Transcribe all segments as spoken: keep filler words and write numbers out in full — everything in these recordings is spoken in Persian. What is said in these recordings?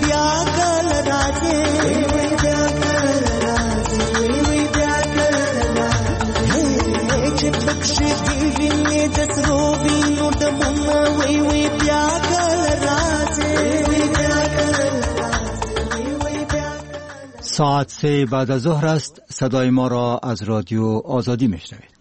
بیا کل راځي وی بیا کل راځي وی بیا کل راځي چې پکښې وینې د سرو وینو ډمونه وی وی بیا کل راځي وی بیا کل راځي وی بیا. ساعت سه بعد از ظهر است. صدای ما را از رادیو آزادی میشنوید.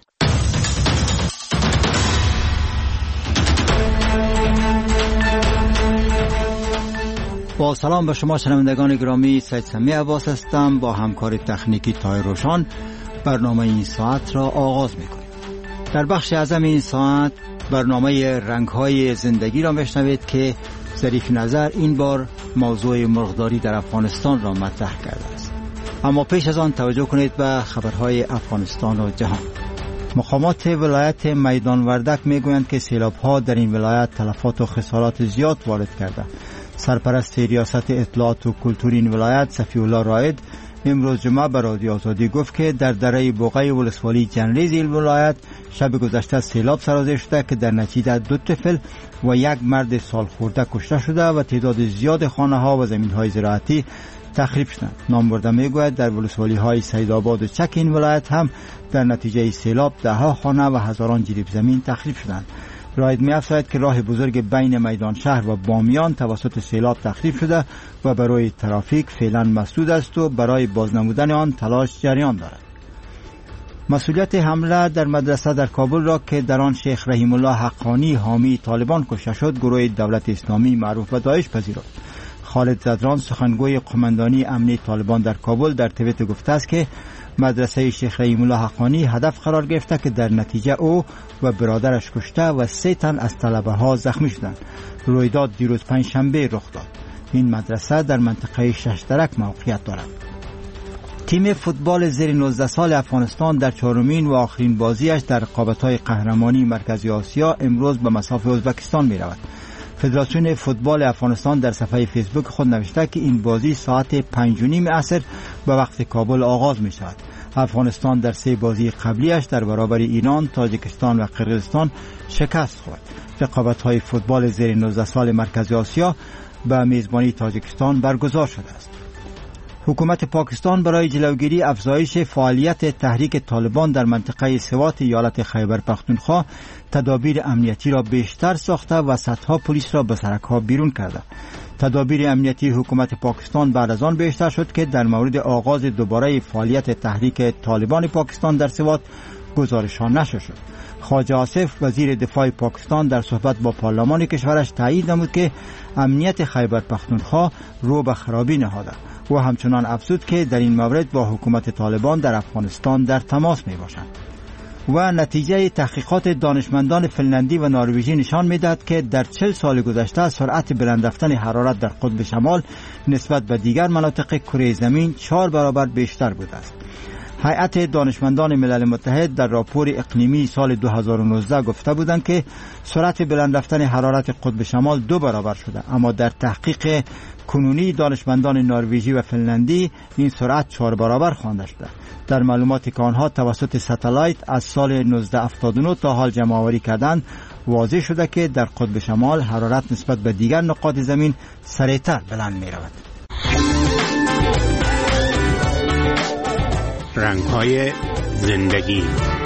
با سلام به شما شنوندگان گرامی، سید سمی عباس هستم. با همکار تکنیکی طاهر روشان برنامه این ساعت را آغاز میکنیم. در بخش اعظم این ساعت برنامه رنگ‌های زندگی را میشنوید که ظریف نظر این بار موضوع مرغداری در افغانستان را مطرح کرده است. اما پیش از آن توجه کنید به خبرهای افغانستان و جهان. مقامات ولایت میدان وردک میگویند که سیلاب‌ها در این ولایت تلفات و خسارات زیاد وارد کرده. سرپرست ریاست اطلاعات و کلتور این ولایت صفی الله رائد امروز جمعه به رادیو آزادی گفت که در دره بوقه ولسوالی جنریز این ولایت شب گذشته سیلاب سرازیر شده که در نتیجه دو طفل و یک مرد سال خورده کشته شده و تعداد زیاد خانه ها و زمین های زراعتی تخریب شدند. نامبرده میگوید در ولسوالی های سیدآباد و چک این ولایت هم در نتیجه سیلاب ده ها خانه و هزاران جریب زمین تخریب شدند. رائد می‌افزاید که راه بزرگ بین میدان شهر و بامیان توسط سیلاب تخریب شده و برای ترافیک فعلا مسدود است و برای بازنمودن آن تلاش جریان دارد. مسئولیت حمله در مدرسه در کابل را که در آن شیخ رحیم الله حقانی حامی طالبان کشته شد گروه دولت اسلامی معروف به داعش پذیرفت. خالد زدران سخنگوی قماندانی امنی طالبان در کابل در توییتر گفته است که مدرسه شیخ رحیم الله حقانی هدف قرار گرفته که در نتیجه او و برادرش کشته و سه تن از طلبه ها زخمی شدند. رویداد دیروز پنجشنبه رخ داد. این مدرسه در منطقه ششترک موقعیت دارد. تیم فوتبال زیر نوزده سال افغانستان در چهارمین و آخرین بازیش در رقابت‌های قهرمانی مرکزی آسیا امروز به مصاف ازبکستان می‌رود. فدراسیون فوتبال افغانستان در صفحه فیسبوک خود نوشته که این بازی ساعت پنج و نیم عصر به وقت کابل آغاز می شود. افغانستان در سه بازی قبلیش در برابر ایران، تاجیکستان و قرقیزستان شکست خورد. رقابت‌های فوتبال زیر نوزده سال مرکزی آسیا به میزبانی تاجیکستان برگزار شده است. حکومت پاکستان برای جلوگیری افزایش فعالیت تحریک طالبان در منطقه سوات ایالت خیبر پختونخوا تدابیر امنیتی را بیشتر ساخته و صدها پلیس را به سرک‌ها بیرون کرده. تدابیر امنیتی حکومت پاکستان بعد از آن بیشتر شد که در مورد آغاز دوباره فعالیت تحریک طالبان پاکستان در سوات گزارش‌ها نشر شد. خواجه آصف وزیر دفاع پاکستان در صحبت با پارلمان کشورش تایید نمود که امنیت خیبر پختونخوا رو به خرابی نهاده و همچنان افزود که در این مورد با حکومت طالبان در افغانستان در تماس می باشند. و نتیجه تحقیقات دانشمندان فنلندی و نروژی نشان می‌دهد که در چهل سال گذشته سرعت بلند رفتن حرارت در قطب شمال نسبت به دیگر مناطق کره زمین چهار برابر بیشتر بوده است. هیئت دانشمندان ملل متحد در راپور اقلیمی سال دو هزار و نوزده گفته بودند که سرعت بلند رفتن حرارت قطب شمال دو برابر شده، اما در تحقیق کنونی دانشمندان نروژی و فنلندی این سرعت چهار برابر خوانده شده. در معلوماتی که آنها توسط ستالایت از سال نوزده هفتاد و نه تا حال جمع آوری کردند واضح شده که در قطب شمال حرارت نسبت به دیگر نقاط زمین سریعتر بلند می رود. رنگ‌های زندگی.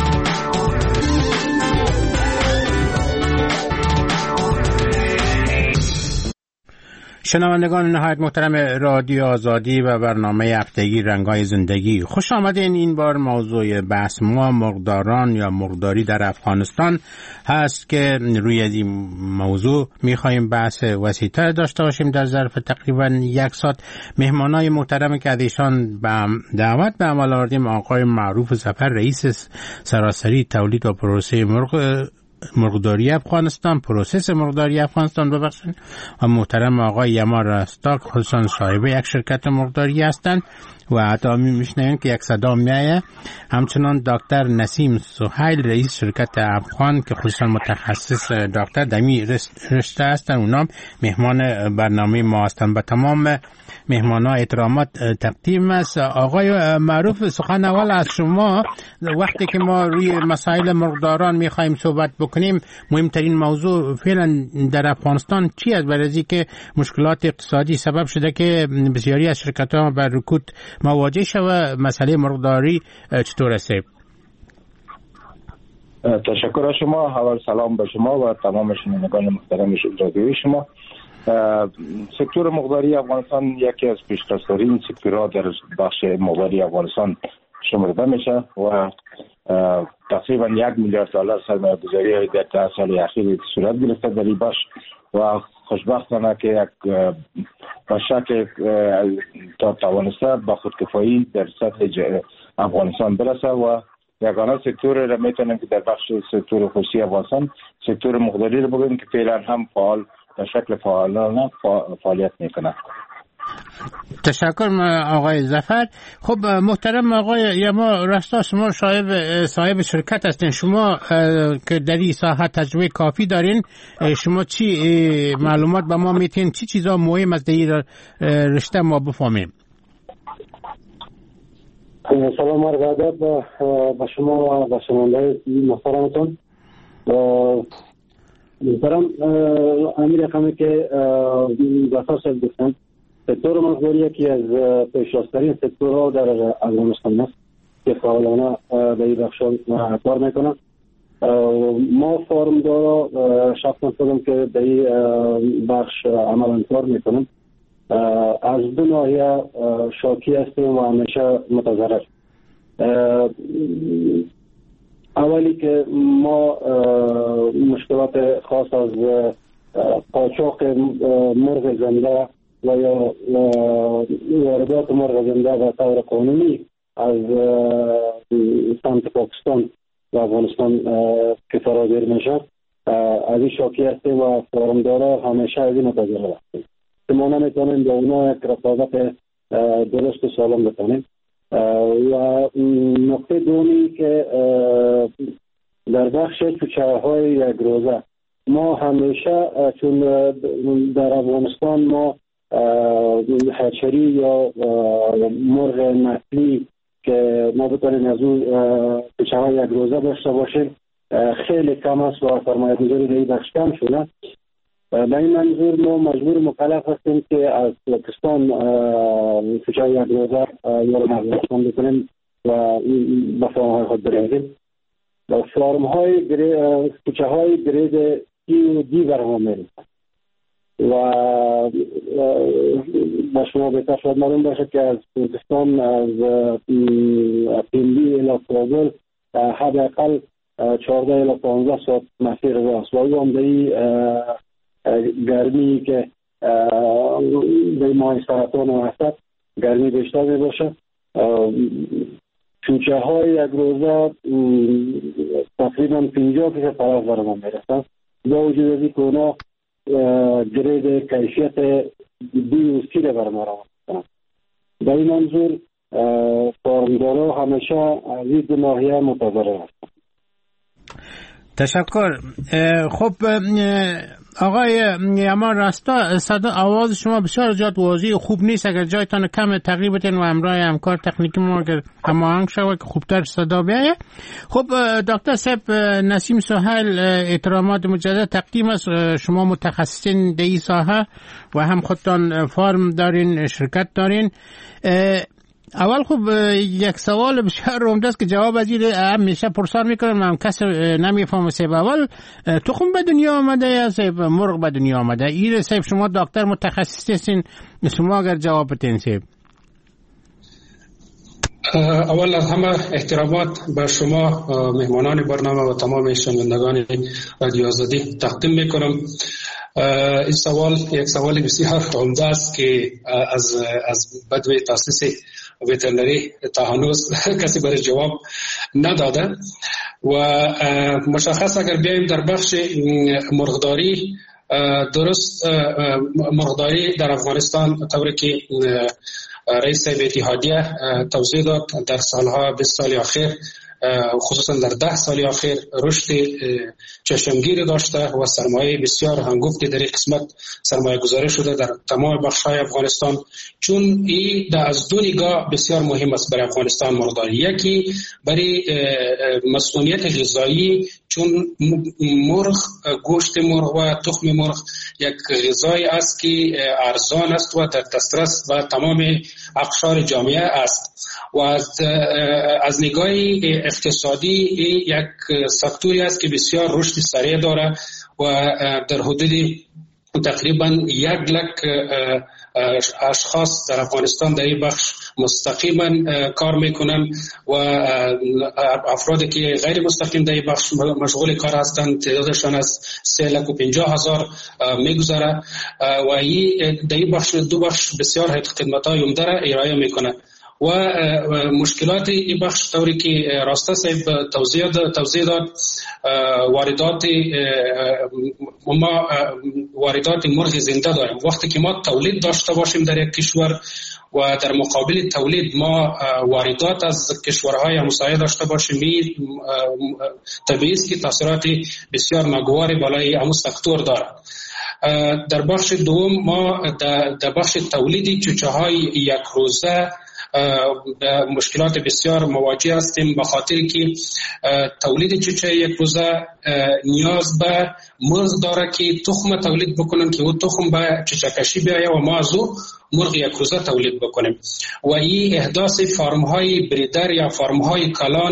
شنوندگان نهایت محترم رادیو آزادی و برنامه هفتگی رنگ‌های زندگی، خوش آمدین. این بار موضوع بحث ما مرغداران یا مرغداری در افغانستان هست که روی این موضوع می‌خوایم بحث وسیع‌تر داشته باشیم در ظرف تقریباً یک ساعت. مهمانای محترم که ایشان به دعوت به عمل آوردیم آقای معروف ظفر، رئیس سراسری تولید و پروسه مرغ مرغداری افغانستان، پروسس مرغداری افغانستان ببخشید، و محترم آقای یما رستاک، خصوصا صاحب یک شرکت مرغداری هستند و حتی میشنیم که یک صدا میایه. همچنان دکتر نسیم سهیل، رئیس شرکت افغان که خصوصا متخصص دکتر دمی رشته هستند، اونا مهمان برنامه ما هستند. به تمام مهمانا احترامات تقدیم است. آقای معروف، سخن اول از شما. وقتی که ما روی مسائل مرغداران میخوایم صحبت بکنیم بکنیم مهمترین موضوع فعلا در افغانستان چی است؟ برای که مشکلات اقتصادی سبب شده که بسیاری از شرکت‌ها بر رکود مواجه شده. مسئله مرغداری چطور است؟ تشکر از شما. اول سلام به شما و تمام شنوندگان محترم رادیوی شما. سکتور مرغداری افغانستان یکی از پیشرفت‌ترین سکتورها در بخش مرغداری افغانستان شمرده میشه و تقریبا یک میلیارد دلار سرمایه‌گذاری در ده سال اخیر صورت گرفته در این بخش و خوشبختانه که یک بشک تا توانسته با خودکفایی در سطح افغانستان برسه و یگانه سکتور را میتونیم که در بخش سکتور خصوصی افغانستان سکتور مرغداری رو بگوییم که فعلا هم فعال به شکل فعالانه فعالیت میکنه. تشکر آقای ظفر. خب محترم آقای یما راستا، شما صاحب صاحب شرکت هستین، شما که در این ساحه تجربه کافی دارین، شما چی معلومات به ما میتین، چی چیزا مهم از این رشته ما بفهمیم؟ سلام عرض ادب به شما و به شنونده محترمتون. محترم امیر رقمی که ظفر صاحب گفتن، سکتور مرغداری یکی از پیشرفت‌ترین سکتورها در افغانستان است که فعالانه به این بخش کار میکنند. ما فارمدارا شخصا خودم که در این بخش عملا کار میکنم از دو ناحیه شاکی هستیم و همیشه متضرر. اولی که ما مشکلات خاص از قاچاق مرغ زنده و یا واردات مرغ زنده به طور قانونی از سمت پاکستان و افغانستان که فرادیر میشه از این شاکی هستیم و فارمدارا همیشه از این متضرر هستیم که ما نمیتونیم به اونا یک رقابت درست و سالم بکنیم. و نقطه دومی که در بخش چوچه های یک روزه ما همیشه چون در افغانستان ما هچری یا مرغ نسلی که ما بتونیم از اون چوچه های یک روزه داشته باشیم خیلی کم است و سرمایه گذاری در این بخش کم شده. به این منظور ما مجبور مکلف هستیم که از پاکستان چوچه یک روزه یا رو افغانستان بکنیم و به فارم های خود بریزیم. و فارم های چوچه های گرید ای و دی برما میرسن و با شما بهتر شاید معلوم باشه که از پاکستان از پیندی الى کابل حداقل چهارده الى پانزده ساعت مسیر راست و او هم دایی گرمی که به ماه سرطان و حسد گرمی بیشتر می باشه. چوچه های یک روزه تقریبا پنجاه فیصد طرف برما میرسن با وجود از این که اونا گرید کیفیت دی و سی را برما را میکنن. به این منظور فارمدارا همیشه از این دو ناحیه متضرر هستند. تشکر. خب آقای یما راستا، صدا آواز شما بسیار زیاد واضح خوب نیست، اگر جایتان کم تغییر بدین و همراه همکار تکنیکی ما اگر هماهنگ شود که خوبتر صدا بیاید. خب دکتر صاحب نسیم سهیل، احترامات مجدد تقدیم است. شما متخصصین در این ساحه و هم خودتان فارم دارین، شرکت دارین. اول خوب یک سوال بسیار عمده است که جواب از این همیشه پرسان میکنم، من کس نمیفهمم. سیب اول تخم به دنیا آمده یا سیب مرغ به دنیا آمده؟ این سیب شما دکتر متخصص هستین، شما اگر جواب بدین سیب. اول از همه احترامات به شما مهمانان برنامه و تمام شنوندگان رادیو آزادی تقدیم میکنم. این سوال یک سوال بسیار عمده است که از از بدو تاسیس وترنری تا هنوز کسی برای جواب نداده و مشخص اگر بیایم در بخش مرغداری، درست مرغداری در افغانستان طوری که رئیس اتحادیه توضیح داد در سالها بیست سال اخیر، خصوصا در ده سال اخیر رشد چشمگیر داشته و سرمایه بسیار هنگفتی در این قسمت سرمایه گذاری شده در تمام بخش‌های افغانستان، چون این از دو نگاه بسیار مهم است برای افغانستان مرغداری. یکی برای مسئولیت غذایی، چون مرغ، گوشت مرغ و تخم مرغ یک غذای است که ارزان است و در دسترس و تمام اقشار جامعه است و از, از نگاه اقتصادی یک سکتوری است که بسیار رشد سریع داره و در حدود تقریبا یک لک اشخاص در افغانستان در این بخش مستقیما کار میکنن و افرادی که غیر مستقیم در این بخش مشغول کار هستند تعدادشان از سه لک و پنجاه هزار میگذره و این در این بخش دو بخش بسیار خدمت‌های عمده را ارائه میکنه و مشکلات این بخش طوری که راسته صاحب توضیح داد توضیح داد واردات ما واردات مرغ زنده داریم. وقتی که ما تولید داشته باشیم در یک کشور و در مقابل تولید ما واردات از کشورهای همسایه داشته باشیم، طبیعی است که تاثیرات بسیار ناگوار بالای همون سکتور داره. در بخش دوم ما در بخش تولیدی چوچه‌های یک روزه مشکلات بسیار مواجه هستیم، به خاطر که تولید چوچه یک روزه نیاز به مرغ داره که تخم تولید بکنن که اون تخم به چوچه کشی بیایه و ما از او مرغ یک روزه تولید بکنیم و این احداث فارم های بریدر یا فارم های کلان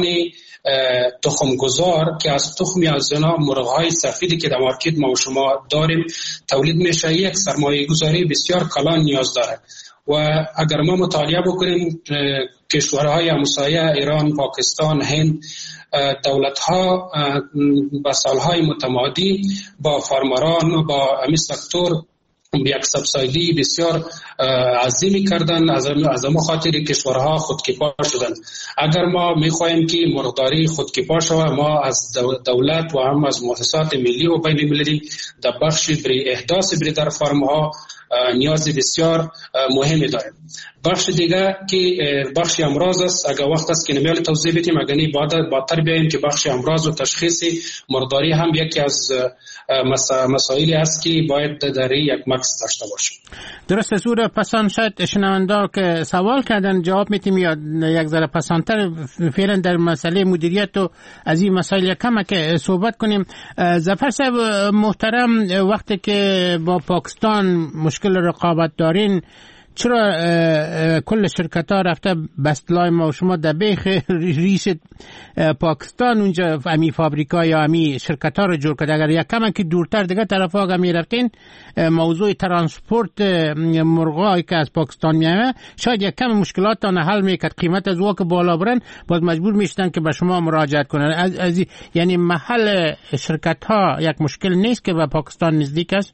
تخم گذار که از تخمی از اینا مرغ های سفیدی که در مارکت ما و شما داریم تولید میشه، یک سرمایه گذاری بسیار کلان نیاز داره و اگر ما مطالعه بکنیم کشورهای همسایه ایران، پاکستان، هند، دولت‌ها با سالهای متمادی با فارمران و با امی سکتور یک سبسایدی بسیار عظیمی کردن، از از خاطر کشورها خودکفا شدن. اگر ما میخواهیم که مرغداری خودکفا شود، ما از دولت و هم از مؤسسات ملی و بین المللی در بخش بری احداث بریدر فارم‌ها نیاز بسیار مهمی داریم. بخش دیگه که بخش امراض است، اگر وقت است که نمیال توضیح بدیم، اگر نه بعد بعدتر بیایم که بخش امراض و تشخیص مرغداری هم یکی از مسائلی است که باید در یک مکس داشته باشیم. درسته. سوره پسان شاید شنوندا که سوال کردن جواب میتیم یا یک ذره پسانتر فعلا در مسئله مدیریت و از این مسائل کم که صحبت کنیم. ظفر صاحب محترم، وقتی که با پاکستان مشکل رقابت دارین، چرا کل شرکت ها رفته بستلای ما و شما در بیخ ریش پاکستان اونجا امی فابریکا یا امی شرکت ها رو جور کرده؟ اگر یک کم که دورتر دیگه طرف ها اگر می رفتین موضوع ترانسپورت مرغایی که از پاکستان میامه شاید یک کم مشکلات تان حل میکرد، قیمت از واقع بالا برن باز مجبور میشتن که به شما مراجعت کنن. از, از یعنی محل شرکت ها یک مشکل نیست که به پاکستان نزدیک است؟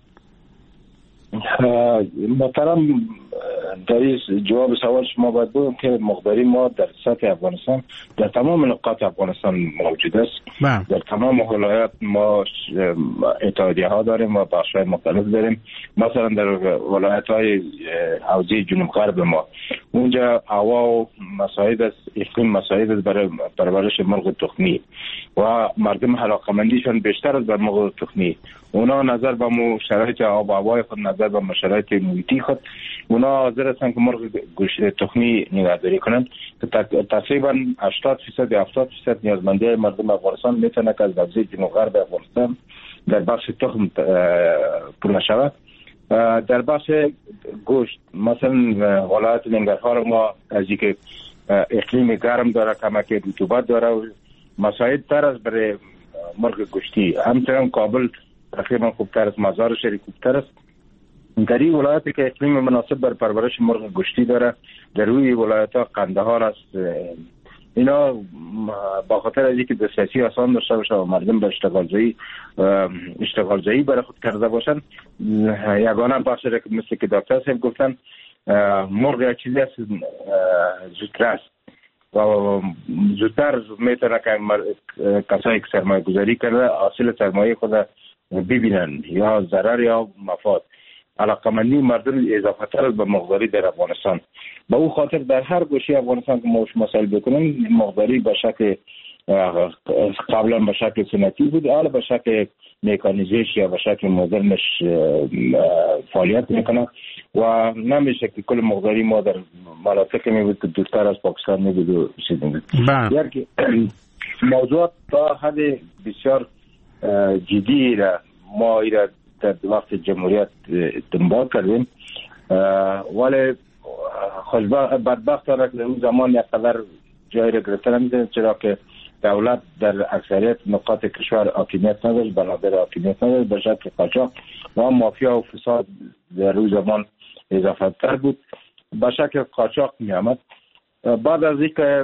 محترم، در جواب سوال شما باید بگم که مقداری ما در سطح افغانستان در تمام نقاط افغانستان موجود است. با. در تمام ولایات ما اتحادیه ها داریم و بخش های مختلف داریم. مثلا در ولایت های حوزه جنوب غرب ما اونجا هوا و مساعد است، اقلیم مساعد است برای پرورش مرغ تخمی و مردم علاقه‌مندیشون بیشتر از بر مرغ تخمی. اونا نظر به شرایط آب و هوای خود، نظر به شرایط محیطی خود، اونا حاضر هستند که مرغ گوشت تخمی نگهداری کنند که تقریبا هشتاد درصد یا هفتاد درصد نیازمندی مردم افغانستان میتونه که از حوزه جنوب غرب افغانستان در بخش تخم پول شود. در بخش گوشت مثلا ولایت ننگرهار ما از اینکه اقلیم گرم داره، کمک رطوبت داره و مساعد تر از برای مرغ گوشتی. همچنین کابل تقریبا خوبتر است، مزار شریف خوبتر است. در این ولایتی که اقلیم مناسب بر پرورش مرغ گوشتی داره در روی ولایت ها قندهار است. اینا با خاطر از اینکه دسترسی آسان داشته باشه و مردم به اشتغال زایی اشتغال زایی برای خود کرده باشن، یگانه بخش را که مثل که دکتر صاحب گفتن مرغ یک چیزی است زودتر است و زودتر میتونه که کسایی که سرمایه گذاری کرده حاصل سرمایه خود ببینن، یا ضرر یا مفاد. علاقمندی مردم اضافه تر به مقداری در افغانستان. به او خاطر در هر گوشه افغانستان که ما مسائل بکنیم، مقداری به شکل قبلا به شکل سنتی بود، حالا به شکل مکانیزیش یا به شکل مدرنش فعالیت میکنه و نمیشه که کل مقداری ما در مناطقی می بود که دورتر از پاکستان می بود و سیدیم بود. موضوعات تا حد بسیار جدی را ما ایرا در وقت جمهوریت دنبال کردیم، ولی خوشبخت بدبختانه که اون زمان یک قدر جای را گرفته نمیده، چرا که دولت در اکثریت نقاط کشور حاکمیت نداشت، بنابر حاکمیت نداشت، به شکل قاچاق و مافیا و فساد در روز زمان اضافه تر بود، به شکل قاچاق می آمد. بعد از اینکه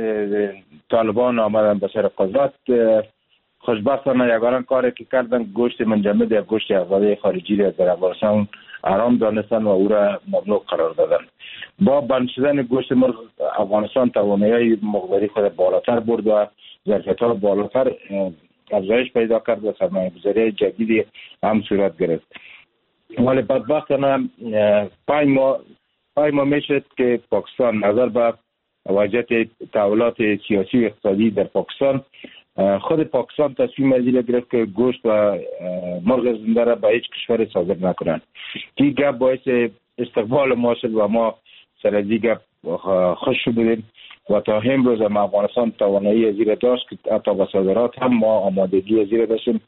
طالبان آمدن به سر قدرت، خوشبختانه یگانه کاری که کردن گوشت منجمد یا گوشت افزوده خارجی را در افغانستان حرام دانستن و او را ممنوع قرار دادن. با بند شدن گوشت مرغ افغانستان توانایی مقداری خود بالاتر برد و ظرفیت‌ها بالاتر افزایش پیدا کرد و سرمایه‌گذاری جدیدی هم صورت گرفت. ولی بدبختانه پنج ماه پنج ماه میشد که پاکستان نظر به وضعیت تحولات سیاسی و اقتصادی در پاکستان، خود پاکستان تصمیم ازیل گرفت که گوشت و مرغ زنده را به هیچ کشور صادر نکنند. این گپ باعث استقبال ما شد و ما سر از این گپ خوش بودیم و تا امروز هم افغانستان توانایی ازیل داشت که حتی با صادرات هم ما آمادگی ازیل داشتیم.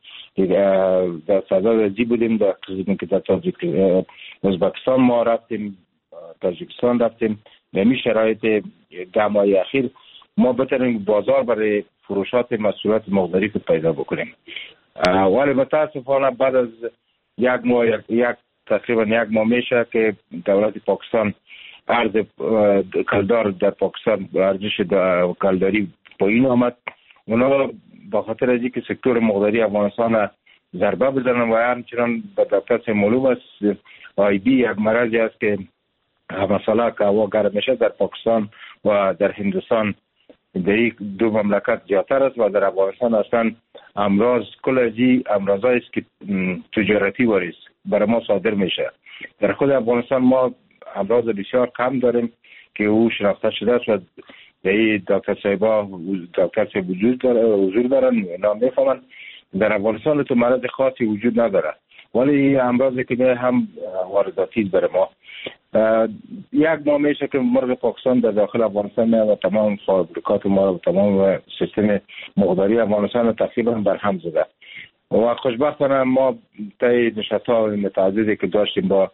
در صدد ازی بودیم در قسمی که در ازبکستان ما رفتیم، تاجیکستان رفتیم. به این شرایط گمای اخیر ما بتونیم بازار برای فروشات محصولات مقداری که پیدا بکنیم، ولی متاسفانه بعد از یک ماه یک, یک تقریبا یک ماه میشه که دولت پاکستان ارز کلدار در پاکستان ارزش کلداری پایین آمد. اونا با خاطر از اینکه سکتور مقداری افغانستان ضربه بزنن و همچنان به دفتر معلوم است آی بی یک مرضی است که مثلا که هوا گرم میشه در پاکستان و در هندوستان در این دو مملکت زیادتر است و در افغانستان اصلا امراض کل ازی امراضایی است که تجارتی واریست برای ما صادر میشه. در خود افغانستان ما امراض بسیار کم داریم که او شناخته شده است و در این دکتر صاحبا دکتر صاحب وجود داره حضور دارن نام میفهمن. در افغانستان تو مرض خاصی وجود نداره، ولی این امراضی که هم وارداتی برای ما. یک ماه میشه که مرغ پاکستان در داخل افغانستان و تمام فابریکات ما و تمام سیستم مقداری افغانستان تقریبا برهم زده و خوشبختانه ما طی نشست‌ها متعددی که داشتیم با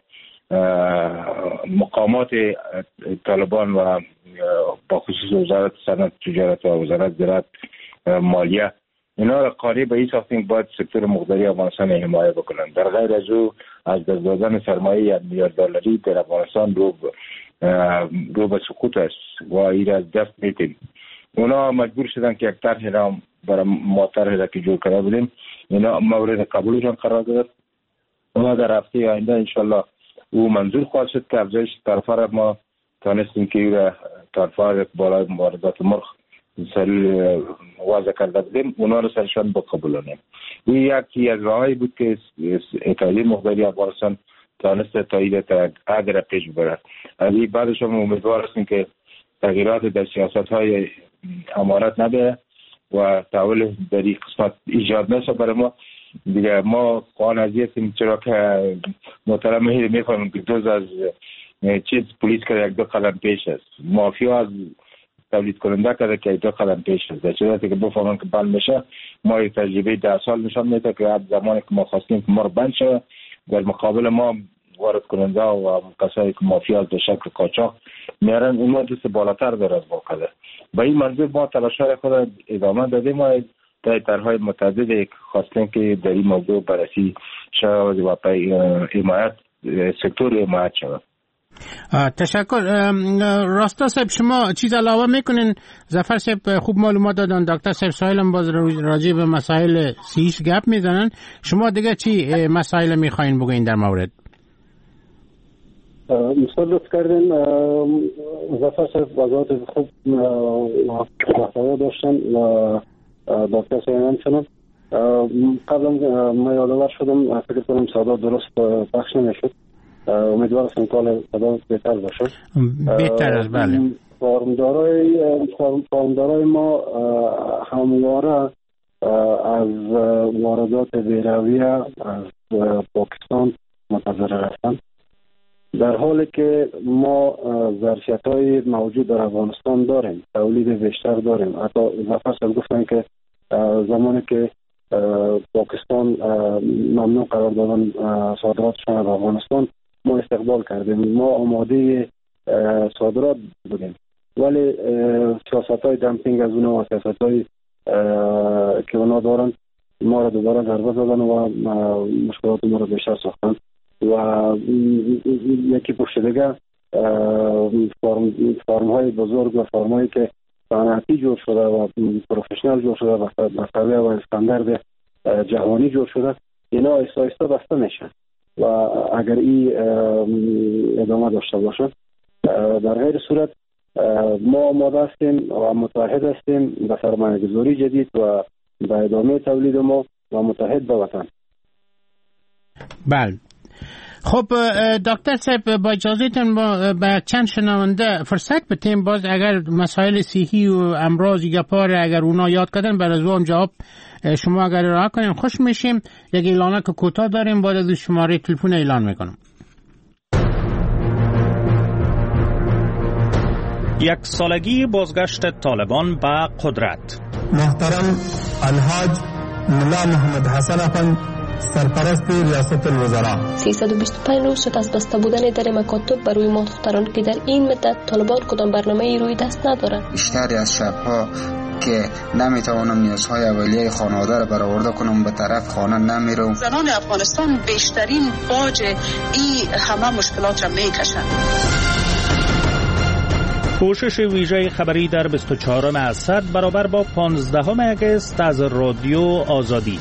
مقامات طالبان و با خصوص وزارت صنعت تجارت و وزارت زراعت مالیه، اینا را قانع به این ساختیم باید سکتور مقداری افغانستان حمایه بکنن. در غیر از او از دست دادن سرمایه یک میلیارد دلاری در افغانستان رو رو به سقوط است و این از دست میتیم. اونا مجبور شدن که یک طرح را برای ما طرح را که جور کرده بودیم اینا مورد قبولشان قرار داد و در هفته آینده انشالله او منظور خواهد شد که افزایش طرفه را ما تانستیم که این طرفه بالای واردات مرغ سری وضع کرده بودیم اونا رو سرشان بقبولانیم. این یکی از راهایی بود که اتحادیه مقداری افغانستان تانست تایید عهد را پیش ببرد. از این بعدش هم امیدوار هستیم که تغییرات در سیاست های امارت نده و تحول در این قسمت ایجاد نشه برای ما دیگه. ما قوان ازی هستیم چرا که محترم مهیر میفهمیم که دوز از چیز پولیس که یک دو قدم پیش است، مافیا از تولید کننده کرده که یک دو قدم پیش است. در صورتی که بفهمن که بند میشه ما یک تجربه ده سال نشان میده که هر زمانی که ما خواستیم که ما رو بند شد در مقابل ما وارد کننده و کسایی که مافیا به شکل قاچاق میارن اون دست بالاتر داره از واقعه. با این منظور ما تلاش‌های خود ادامه دادیم و در طرح‌های متعددی خواستیم که در این موضوع بررسی شود و حمایت سکتور حمایت شود. تشکر. راستا صاحب شما چیز علاوه میکنین؟ ظفر صاحب خوب معلومات دادن، دکتر صاحب سایل هم باز راجع به مسائل سیش گپ میزنن. شما دیگه چی مسائل میخواین بگین در مورد؟ مثال لطف کردین ظفر صاحب وضاحت خوب محتوا داشتن و دکتر صاحب همچنان. قبلا ما یادآور شدم فکر کنم صدا درست پخش نمیشد، امیدوار هستم کال صدا بهتر باشه. بهتر از بله. فارمدارای فارمدارای ما همواره از واردات بیرویه از پاکستان متضرر هستند در حالی که ما ظرفیت‌های موجود در افغانستان داریم، تولید بیشتر داریم. حتی نفس گفتن که زمانی که پاکستان ممنوع قرار دادن صادراتشان از افغانستان، ما استقبال کردیم، ما آماده صادرات بودیم، ولی سیاست‌های دمپینگ از اونها و سیاست‌های که اونا دارن ما را دوباره ضربه زدن و مشکلات ما را بیشتر ساختن. و یکی پشت دیگه فرم فرم های بزرگ و فرم هایی که صنعتی جور شده و پروفشنال جور شده و مسئله و استاندارد جهانی جور شده، اینا آیسته آیسته بسته میشن و اگر این ادامه داشته باشه، در غیر صورت ما آماده هستیم و متحد هستیم به سرمایه گذاری جدید و به ادامه تولید ما و متحد به وطن. بله. خب دکتر صاحب، با اجازهتون ما به چند شنونده فرصت بدیم، باز اگر مسائل صحی و امراض گپار اگر اونا یاد کردن برای زوان جواب شما اگر راه کنیم خوش میشیم. یک اعلانه که کوتاه داریم، بعد از شماره تلفن اعلان میکنم. یک سالگی بازگشت طالبان به قدرت. محترم الحاج ملا محمد حسن افند، سرپرست ریاست الوزراء. سیصد و بیست و پنج روز شد از بسته بودن در مکاتب برای ما دختران که در این مدت طالبان کدام برنامه روی دست ندارند. بیشتری از شبها که نمیتوانم نیازهای اولیه خانواده را برآورده کنم به طرف خانه نمیرم. زنان افغانستان بیشترین باج این همه مشکلات را میکشند. پوشش ویژه خبری در بیست و چهارم اسد برابر با پانزدهم اگست از رادیو آزادی.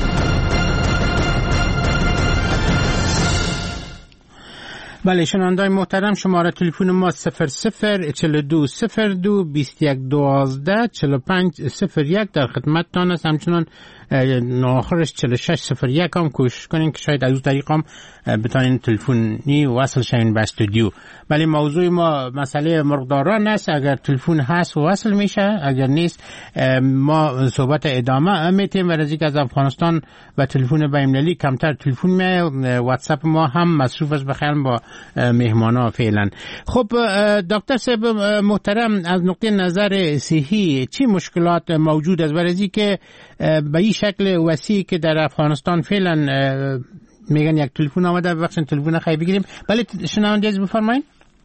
بله شنوندگان محترم، شماره تلفن ما صفر صفر چهل و دو صفر دو بیست و یک دوازده چهل و پنج صفر یک در خدمتتان است. همچنان آخرش چهل و شش صفر یک هم کوشش کنین که شاید از اون طریق هم بتانین تلفنی وصل شین به استودیو. ولی موضوع ما مسئله مرغداران است. اگر تلفن هست وصل میشه، اگر نیست ما صحبت ادامه میتیم. و از اینکه از افغانستان و تلفن بین‌المللی کمتر تلفن می، واتساپ ما هم مصروف است بخیر با مهمانا فعلا. خب دکتر صاحب محترم، از نقطه نظر صحی چی مشکلات موجود است؟ برای اینکه به این شکل وسیع که در افغانستان فعلا میگن یک تلفن آمده، ببخشید تلفن خیلی بگیریم. بله شنونده از بفرمایید.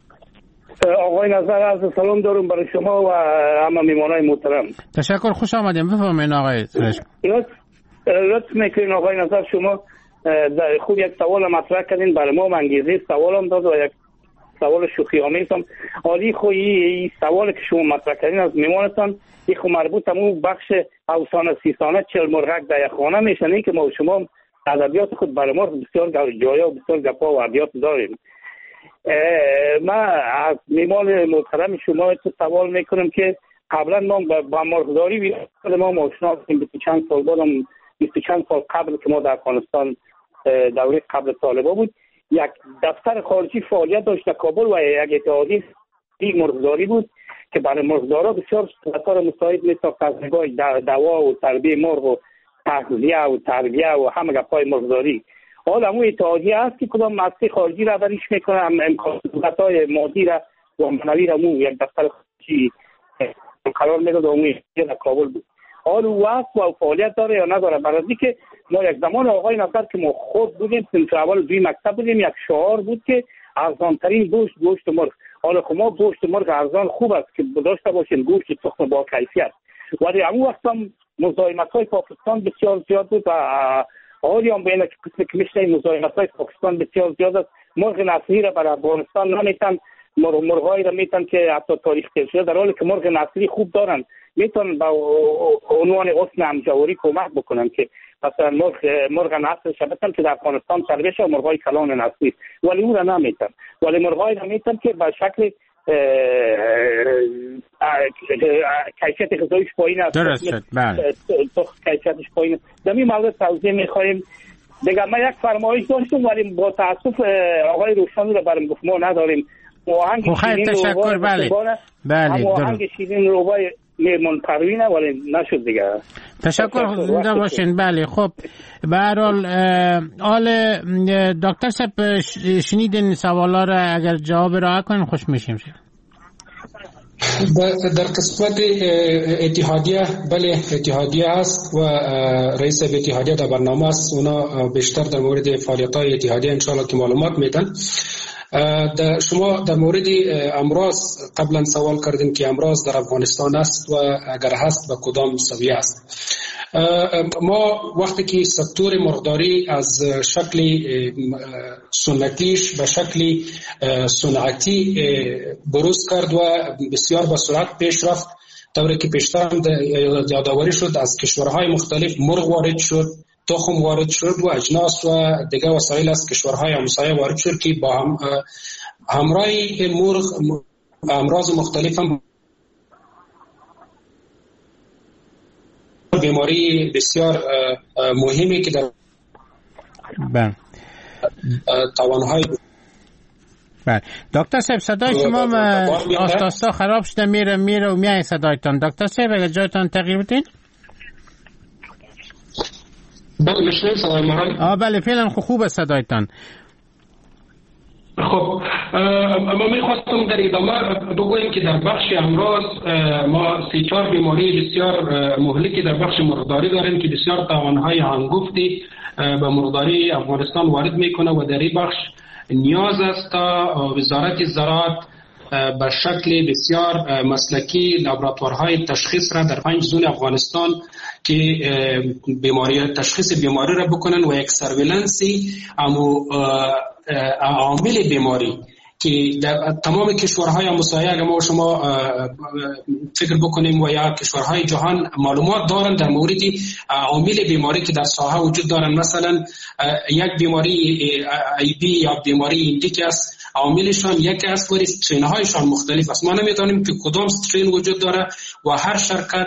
آقای نظر از سلام دارم برای شما و همه میمانای محترم. تشکر، خوش آمدیم. بفرمایید آقای سرش. لطف میکنین آقای نظر، شما خوب یک سوال مطرح کردین برای ما، انگیزه سوالم داد و یک سوال شوخی آمیز هم عالی. خو این سوال که شما مطرح کردین از میمانتان این خو مربوط همون بخش اوسانه سیسانه چل مرغک در یک خانه میشنه که ما شما ادبیات خود برای ما بسیار جایا و بسیار گپا و ادبیات داریم. من از میمان محترم شما تو سوال میکنم که قبلا ما با مرغداری بیاد ما آشنا هستیم، بیست چند سال بعدم بیست چند سال قبل که ما در افغانستان دوره قبل طالبان بود، یک دفتر خارجی فعالیت داشت در کابل و یک اتحادیه مرغداری بود که برای مرغدارا بسیار اثر مساعد میساخت از نگاه دوا و تربیه مرغ و تغذیه و تربیه و همه گپای مرغداری. حالا همون اتحادیه هست که کدام مؤسسه خارجی رهبریش میکنه، امکانات‌های مادی را و معنوی را همون یک دفتر خارجی قرار میداد و همون در کابل بود. حالا وقت و فعالیت داره یا نداره؟ برای اینکه ما یک زمان آقای نصر که ما خود بودیم صنف اول دوی مکتب بودیم، یک شعار بود که ارزانترین گوشت گوشت مرغ. حالا خب ما گوشت مرغ ارزان خوب است که داشته باشیم، گوشت تخم با کیفیت، ولی همون وقت هم مزاحمت‌های پاکستان بسیار زیاد بود و حالا هم بین کمیشن مزاحمت‌های پاکستان بسیار زیاد است. مرغ نسلی را برای افغانستان نمیتن، مرغایی را میتن که حتی تاریخ تیر شده، در حالی که مرغ نسلی خوب دارن میتونن با عنوان حسن همجواری کمک بکنن که مثلا مرغ مرغ نسل شبتن که در افغانستان تربیه شه، مرغای کلان نسلی، ولی اون را نمیتن. ولی مرغایی را میتن که به شکل کیفیت غذاییش پایین است. درست شد. بله. کیفیتش پایین. در این مورد توضیح می‌خوایم. دیگه من یک فرمایش داشتم ولی با تاسف آقای روشانی را برام گفت ما نداریم. آهنگ خیلی تشکر. بله بله آهنگ شیرین روبای میرمان پروینه ولی نشد دیگه. تشکر زنده باشین. بله خب به هر حال آل دکتر صاحب شنیدین سوالا را، اگر جواب را کنین خوش میشیم. در قسمت اتحادیه، بله اتحادیه است و رئیس اتحادیه در برنامه است. اونا بیشتر در مورد فعالیت‌های اتحادیه انشاءالله که معلومات میدن. شما در مورد امراض قبلا سوال کردین که امراض در افغانستان است و اگر هست به کدام سویه است. ما وقتی که سکتور مرغداری از شکل سنتیش به شکل صنعتی بروز کرد و بسیار به سرعت پیش رفت، طوری که پیشتر یادآوری شد از کشورهای مختلف مرغ وارد شد، تخم وارد شد و اجناس و دیگر وسایل از کشورهای همسایه وارد شد که با هم همراه مرغ امراض مختلف هم بیماری بسیار مهمی که در بله توانهای بله دکتر صاحب صدای شما آستا آستا خراب شده، میره میره و میای صدایتان. دکتر صاحب اگر جایتان تغییر بدین. بله میشنید صدای ما؟ آه بله فعلا خوبه صدایتان. خب ما میخواستم در ادامه بگویم که در بخش امراض ما سی چهار بیماری بسیار مهلکی در بخش مرغداری داریم که بسیار توانهای هنگفتی به مرغداری افغانستان وارد میکنه و در این بخش نیاز است تا وزارت زراعت به شکل بسیار مسلکی لابراتوارهای تشخیص را در پنج زون افغانستان که بیماری تشخیص بیماری را بکنن و یک سرویلنسی امو عامل بیماری که در تمام کشورهای همسایه اگر ما شما فکر بکنیم و یا کشورهای جهان معلومات دارن در مورد عامل بیماری که در ساحه وجود دارن، مثلا یک بیماری ای بی یا بیماری ایندیک است، عاملشان یکی است ولی استرین هایشان مختلف است. ما نمیدانیم که کدام استرین وجود داره و هر شرکت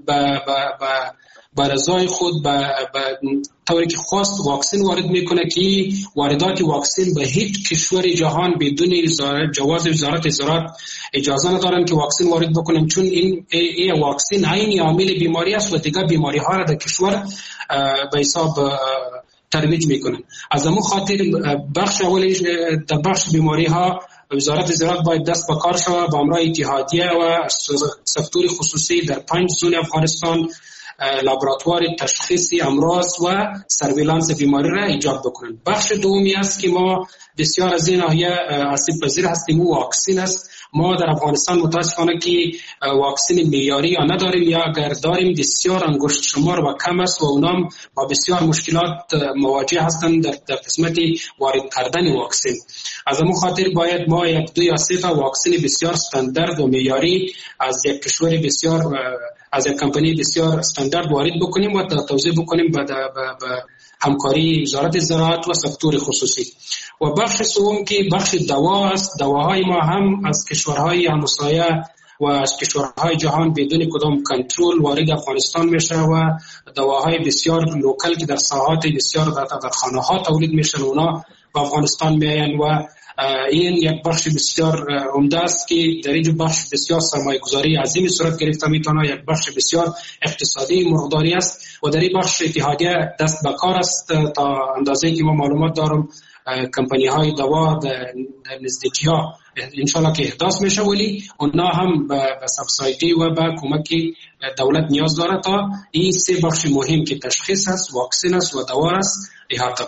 به رضای خود به طوری که خواست واکسن وارد میکنه که واردات واکسن به هیچ کشور جهان بدون جواز وزارت زراعت اجازه ندارن که واکسن وارد بکنن، چون این ای واکسن عین عامل بیماری است و دیگه بیماری ها را در کشور به حساب ترویج میکنن. از همون خاطر بخش اولی در بخش بیماری ها وزارت زراعت باید دست به کار شود با همراه اتحادیه و سکتور خصوصی در پنج زون افغانستان لابراتوار تشخیص امراض و سرویلنس بیماری را ایجاد بکنند. بخش دومی است که ما بسیار از این ناحیه آسیب پذیر هستیم و واکسن است. ما در افغانستان متاسفانه که واکسن معیاری یا نداریم یا اگر داریم بسیار انگشت شمار و کم است و اونام با بسیار مشکلات مواجه هستند در, در قسمت وارد کردن واکسن. از همون خاطر باید ما یک دو یا سه تا واکسن بسیار استاندارد و معیاری از یک کشور بسیار از یک کمپانی بسیار استاندارد وارد بکنیم و توزیع بکنیم به همکاری وزارت زراعت و سکتور خصوصی. و بخش سوم که بخش دوا است. دواهای ما هم از کشورهای همسایه و از کشورهای جهان بدون کدام کنترل وارد افغانستان میشه و دواهای بسیار لوکال که در ساحات بسیار در خانه ها تولید میشن اونا به افغانستان میاین و این یک بخش بسیار عمده است که در این بخش بسیار سرمایه گذاری عظیمی صورت گرفته میتونه، یک بخش بسیار اقتصادی مرغداری است و در این بخش اتحادیه دست به کار است تا اندازه‌ای که ما معلومات دارم کمپانی های دوا در نزدیکی ها انشالله که احداث میشه ولی اونا هم به سبسایدی و به کمک دولت نیاز داره تا این سه بخش مهم که تشخیص است، واکسن است و دوا است احاطه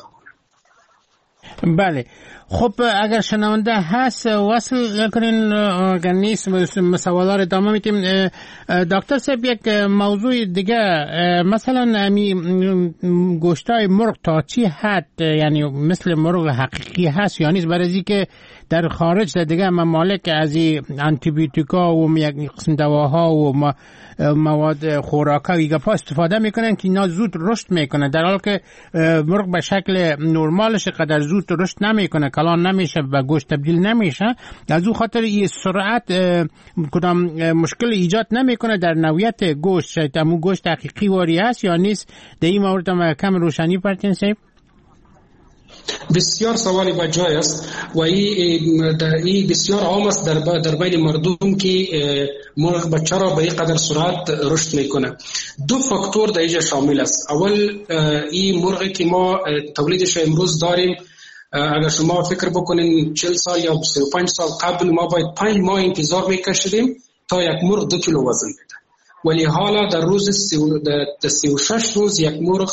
بکنه. بله خب اگر شنونده هست وصل کنین، اگر نیست سوالا رو ادامه میتیم. دکتر صاحب یک موضوع دیگه، مثلا امی گوشتای مرغ تا چی حد یعنی مثل مرغ حقیقی هست یا نیست؟ برای که در خارج در دیگه ممالک از آنتی بیوتیکا و یک قسم دواها و مواد خوراکی گپا استفاده میکنن که اینا زود رشد میکنه، در حالی که مرغ به شکل نرمالش قدر زود رشد نمیکنه، کلان نمیشه و گوشت تبدیل نمیشه. از اون خاطر این سرعت کدام مشکل ایجاد نمیکنه در نوعیت گوشت. شاید همون گوشت حقیقی واری هست یا نیست؟ در این مورد ما کم روشنی پرتین سیب. بسیار سوالی با جای است و این بسیار عام است در در بین مردم که مرغ بچه را به این قدر سرعت رشد میکنه. دو فاکتور در اینجا شامل است. اول این مرغی که ما تولیدش امروز داریم، اگر شما فکر بکنین چهل سال یا سی و پنج سال قبل ما باید پنج ماه انتظار میکشیدیم تا یک مرغ دو کیلو وزن بده، ولی حالا در روز سی و شش روز یک مرغ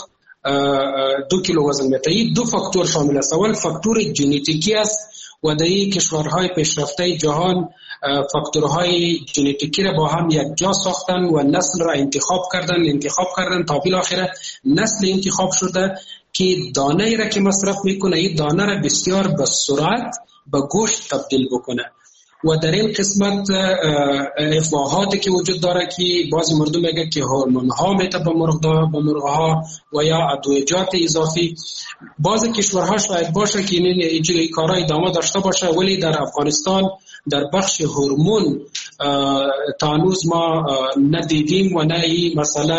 دو کیلو وزن میده. این دو فاکتور شامل است. اول فاکتور ژنتیکی است و در این کشورهای پیشرفته جهان فاکتورهای ژنتیکی را با هم یک جا ساختن و نسل را انتخاب کردن انتخاب کردن تا بالاخره نسل انتخاب شده که دانه ای را که مصرف میکنه این دانه را بسیار به سرعت به گوشت تبدیل بکنه. و در این قسمت افواهاتی که وجود داره که بعضی مردم میگه که هورمون ها میته به مرغ به مرغ ها و یا ادویجات اضافی. بعضی کشورها شاید باشه که این اینجوری کارا ادامه داشته باشه، ولی در افغانستان در بخش هورمون تا هنوز ما ندیدیم و نه این مسئله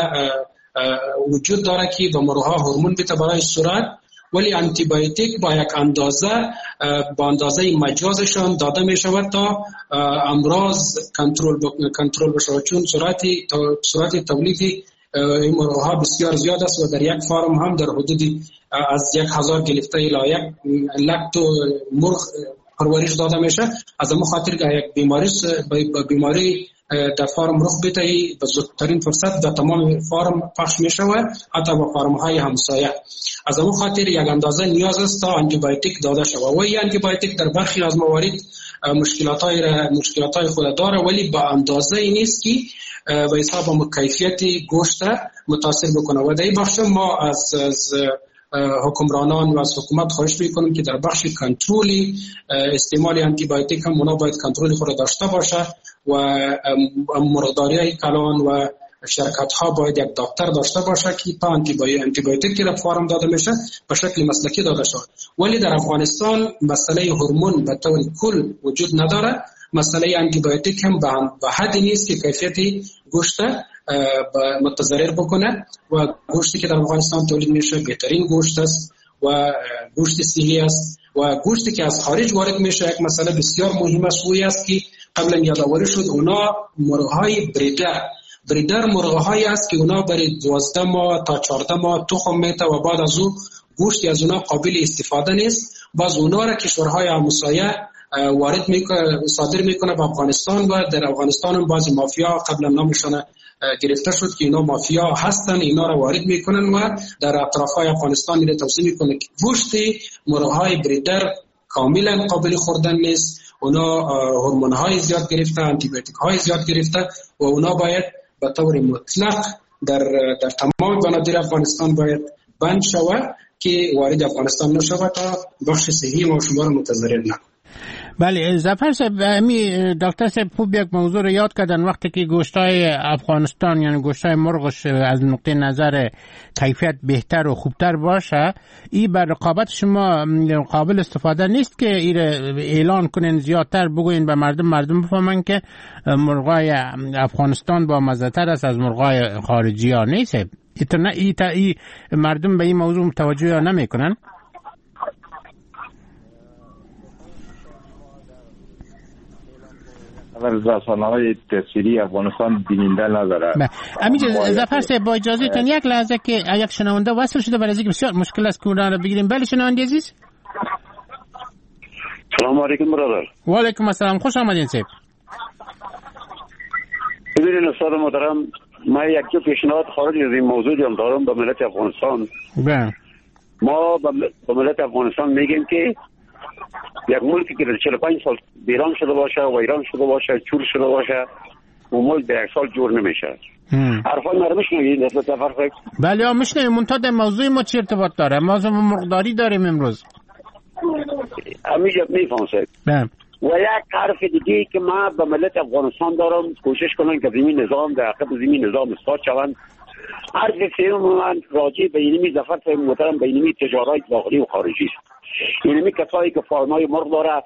وجود داره که به مرغ ها هورمون بیته برای سرعت، ولی آنتی بیوتیک با یک اندازه با اندازه مجازشان داده می شود تا امراض کنترل کنترل بشه، چون سرعت سرعت تولید این مرغ ها بسیار زیاد است و در یک فارم هم در حدود از یک هزار گرفته الی یک لک مرغ پرورش داده میشه. از اون خاطر که یک بیماری بیماری در فارم رخ بده به زودترین فرصت در تمام فارم پخش میشه و حتی با فارم های همسایه. از اون خاطر یک اندازه نیاز است تا آنتی بیوتیک داده شود و این آنتی بیوتیک در برخی از موارد مشکلات های مشکلات های خود داره، ولی با اندازه ای نیست که به حساب کیفیت گوشت متاثر بکنه. و در این بخش ما از, از حکمرانان و از حکومت خواهش میکنم که در بخش کنترل استعمال آنتی بیوتیک هم اونا باید کنترل خود داشته باشه و مرغداری کلان و شرکت ها باید یک دکتر داشته باشه که تا آنتی بیوتیک که در فارم داده میشه به شکل مسلکی داده شود. ولی در افغانستان مسئله هورمون به طور کل وجود نداره. مسئله آنتی بیوتیک هم به حدی نیست که کیفیت گوشت متضرر بکنه و گوشتی که در افغانستان تولید میشه بهترین گوشت است و گوشت صحی است و گوشتی که از خارج وارد میشه یک مسئله بسیار مهم است وی است که قبلا یادآوری شد اونا مرغ‌های بریدر بریدر مرغ‌هایی است که اونا برای دوازده ماه تا چهارده ماه تخم میته و بعد از او گوشتی از اونا قابل استفاده نیست. باز اونا را کشورهای همسایه وارد میکنه صادر میکنه به افغانستان و در افغانستان هم بعضی مافیا قبلا نامشون گرفته شد که اینا مافیا هستن، اینا را وارد میکنن و در اطرافهای افغانستان میره توزیع میکنه. گوشت مرغ‌های بریدر کاملا قابل خوردن نیست. اونا هورمون های زیاد گرفته، آنتی بیوتیک های زیاد گرفته و اونا باید به طور مطلق در در تمام بنادر افغانستان باید بند شود که وارد افغانستان نشود تا بخش صحی ما شما را متضرر نکنه. بله ظفر صاحب، امی دکتر صاحب خوب یک موضوع رو یاد کردن. وقتی که گوشتای افغانستان یعنی گوشتای مرغش از نقطه نظر کیفیت بهتر و خوبتر باشه، این بر رقابت شما قابل استفاده نیست که این اعلان کنین زیادتر بگوین به مردم مردم بفهمن که مرغای افغانستان با مزه‌تر است از مرغای خارجی ها نیست؟ ایتونه ای تا ای مردم به این موضوع توجه نمی کنن؟ رسانه‌های تصویری افغانستان بیننده نداره. امیجا ظفر صاحب با اجازهتون یک لحظه که یک شنونده وصل شده برای اینکه بسیار مشکل است که اون را بگیریم. بله شنونده عزیز. سلام علیکم برادر. و علیکم السلام، خوش آمدین صاحب. ببینید استاد محترم، من یک دو پیشنهاد خارج از این موضوع هم دارم به ملت افغانستان. بله. ما به ملت افغانستان میگیم که یک ملکی که چهل و پنج سال بیران شده باشه و ایران شده باشه چور شده باشه اون ملک در یک سال جور نمیشه. حرفان ما رو میشنوید نسبت فرق؟ بله ها میشنوید. منتها در موضوع ما چی ارتباط داره؟ موضوع مرغداری داریم امروز. امیجا میفهم سید. بله. و یک حرف دیگه که ما به ملت افغانستان دارم کوشش کنن که زمین نظام در عقب زمین نظام اصلاح شوند. حرف سیوم من راجع به اینمی ظفر محترم به اینمی تجارت داخلی و خارجی است. اینمی کسایی که فارمای مرغ داره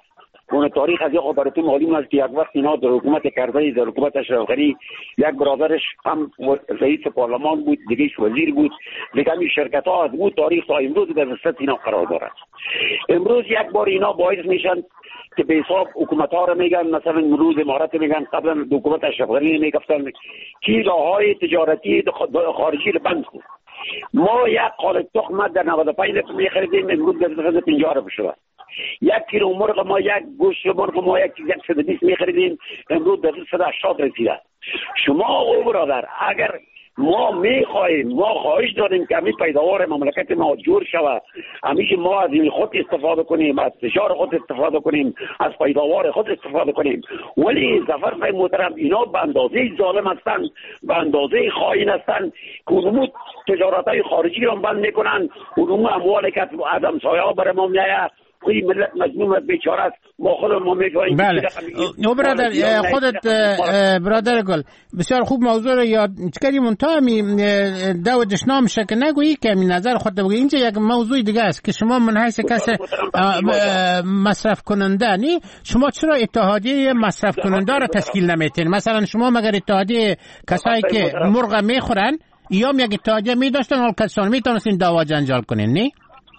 اون تاریخ از یک براتون معلوم است که یک وقت اینا در حکومت کرزی، در حکومت اشرف غنی، یک برادرش هم رئیس پارلمان بود، دیگه‌اش وزیر بود، دیگه این شرکت ها از اون تاریخ تا امروز در دست اینا قرار دارد. امروز یک بار اینا باعث میشن که به حساب حکومت ها رو میگن، مثلا امروز امارات میگن، قبلا حکومت اشرف غنی میگفتن که راههای تجارتی خارجی رو بند کن. ما یک قالب تخم در نود و پنج میخریدیم، امروز در پنجاه رو بشه. یک کیلو مرغ ما، یک گوشت مرغ ما یک صد و بیست میخریدیم، امروز در صد و هشتاد رسیده. شما او برادر اگر ما میخواهیم، ما خواهش داریم که همین پیداوار مملکت ما جور شود، همیشه ما از این خود استفاده کنیم، از فشار خود استفاده کنیم، از پیداوار خود استفاده کنیم. ولی ظفر صاحب محترم، اینا به اندازه ظالم هستند، به اندازه خائن هستند که اونمو تجارت‌های خارجی را بند میکنن، اونمو اموالی که از همسایه‌ها برای ما میآید. کوئی ملت مظلوم بیچاره است، ما خودمون ما میگوییم. بله او برادر خودت برادر گل بسیار خوب موضوع رو یاد کردی، منتها می دو دشنام شک نگویی که می نظر خودت بگی. اینجا یک موضوع دیگه است که شما من حیث کس مصرف کننده نی، شما چرا اتحادیه مصرف کننده را تشکیل نمیتین؟ مثلا شما مگر اتحادیه کسایی که مرغ میخورن یا یک اتحادیه می داشتن اول کسان میتونستین دعوا جنجال کنین نی؟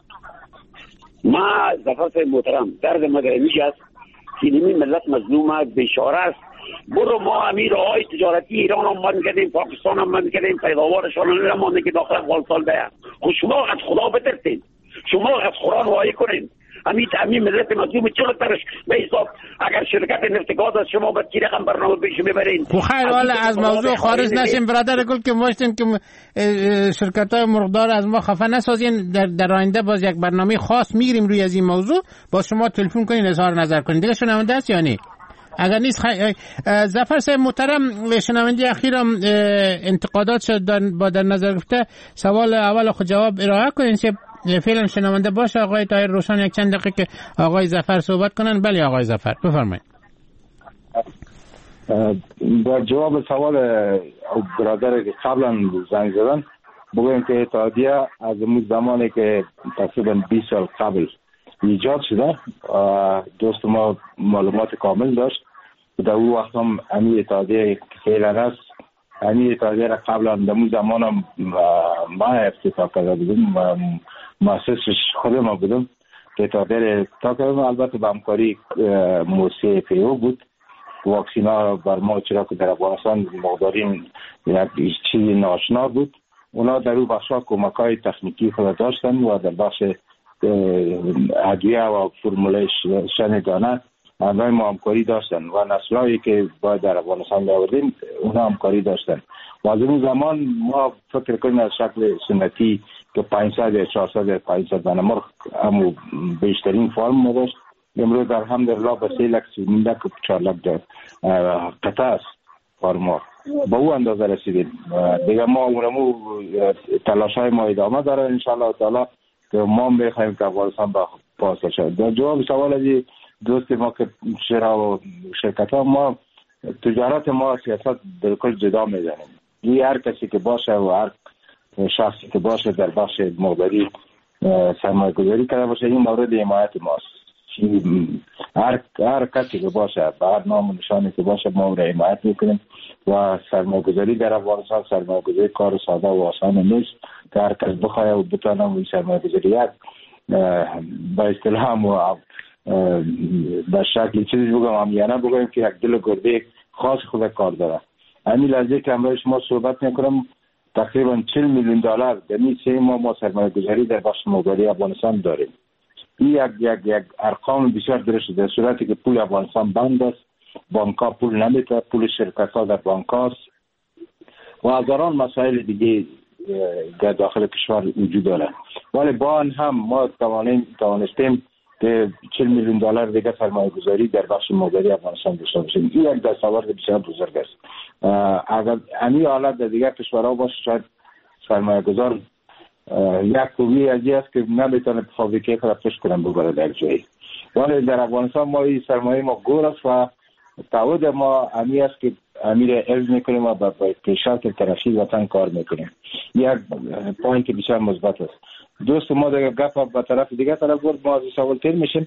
ما ظفر صاحب محترم درد ما در اینجا است که این ملت مظلوم است، بیچاره است. برو ما امیر های تجارتی ایران هم بند کردیم، پاکستان هم بند کردیم، پیداوارشان هم نمانده که داخل افغانستان بیان. خب شما از خدا بترسین، شما از قرآن وحی کنین. همین همین ملت مظلوم چرا ترش به حساب اگر شرکت نفت گاز از شما با کی رقم برنامه پیش میبرین؟ خب خیر، حالا از موضوع خارج نشیم برادر گل که واشتین که شرکت های مرغدار از ما خفه نسازین. در در آینده باز یک برنامه خاص میگیریم روی از این موضوع، با شما تلفن کنین اظهار نظر کنین. دیگه شنونده است یا نه؟ اگر نیست خی... ظفر صاحب محترم، شنونده اخیرم انتقادات شد با در نظر گرفته، سوال اول خود جواب ارائه کنین که فعلا شنونده باشه. آقای طاهر روشن یک چند دقیقه که آقای ظفر صحبت کنن. بله آقای ظفر بفرمایید. با جواب سوال برادر که قبلا زنگ زدن بگویم که اتحادیه از اون زمانی که تقریبا بیست سال قبل ایجاد شده، دوست ما معلومات کامل داشت. در اون وقت هم امی اتحادیه فعلا هست، امی اتحادیه را قبلا در اون زمان هم ما افتتاح کرده بودیم، مؤسسش خود ما بودم که اتحادیه را افتتاح کردم. البته به همکاری موسیقی پیو بود. واکسین ها بر ما چرا که در افغانستان مقدارین یک چیزی ناشنا بود، اونا در اون بخش ها کمک های تکنیکی خود داشتن و در بخش ادویه و فرموله شنگانه همه ما همکاری داشتن و نسلایی که باید در افغانستان بیاوردیم اونا همکاری داشتن. و از اون زمان ما فکر کنیم از شکل سنتی که پانصد یا چهارصد یا پانصد دانه مرغ همو بیشترین فرم نداشت. امروز در الحمدلله به سه لک سیزده که چهار لک در قطعه است فرما با او اندازه رسیدیم. دیگه ما اونمو تلاش های ما ادامه داره انشاءالله تعالی که ما میخوایم که افغانستان با پاسدار شد. در جواب سوال از دوست ما که چرا و شرکت ها، ما تجارت ما سیاست بالکل جدا میزنیم. این هر کسی که باشه و هر شخصی که باشه در بخش مقداری سرمایه گذاری کرده باشه، این مورد حمایت ماست. هر هر کسی که باشه به هر نام و نشانی که باشه ما را حمایت میکنیم و سرمایه گذاری در افغانستان سرمایه گذاری کار ساده و آسان نیست که هر کس بخواه و بتانه و سرمایه گذاریت با اصطلاح و به شکل چیزی بگم همیانه بگم که یک دل گرده خاص خود کار داره. همین لحظه که همراه شما صحبت میکنم تقریبا چهل میلیون دلار در این سه ماه ما سرمایه گذاری در بخش مقداری افغانستان داریم. این یک یک یک ارقام بسیار درشت در صورتی که پول افغانستان بند است، بانک ها پول نمیده، پول شرکت ها در بانک هاست و هزاران مسائل دیگه در داخل کشور وجود داره. ولی با آن هم ما توانستیم که چهل میلیون دلار دیگه سرمایه گذاری در بخش مقداری افغانستان داشته باشیم. این یک دستاورد بسیار بزرگ است. اگر همین حالت در دیگر کشورها باشه شاید سرمایه گذار یک کوبی ازی است که نمیتونه فابریکه خود پشت کنن ببره در جایی. ولی در افغانستان ما این سرمایه ما گور است و تعهد ما امی است که امیر عرض میکنیم و با پیشرفت طرفی وطن کار میکنیم. یک پوینت بسیار مثبت است. دوست ما دیگه گپ به طرف دیگه طرف برد، ما از سوال تیر میشیم.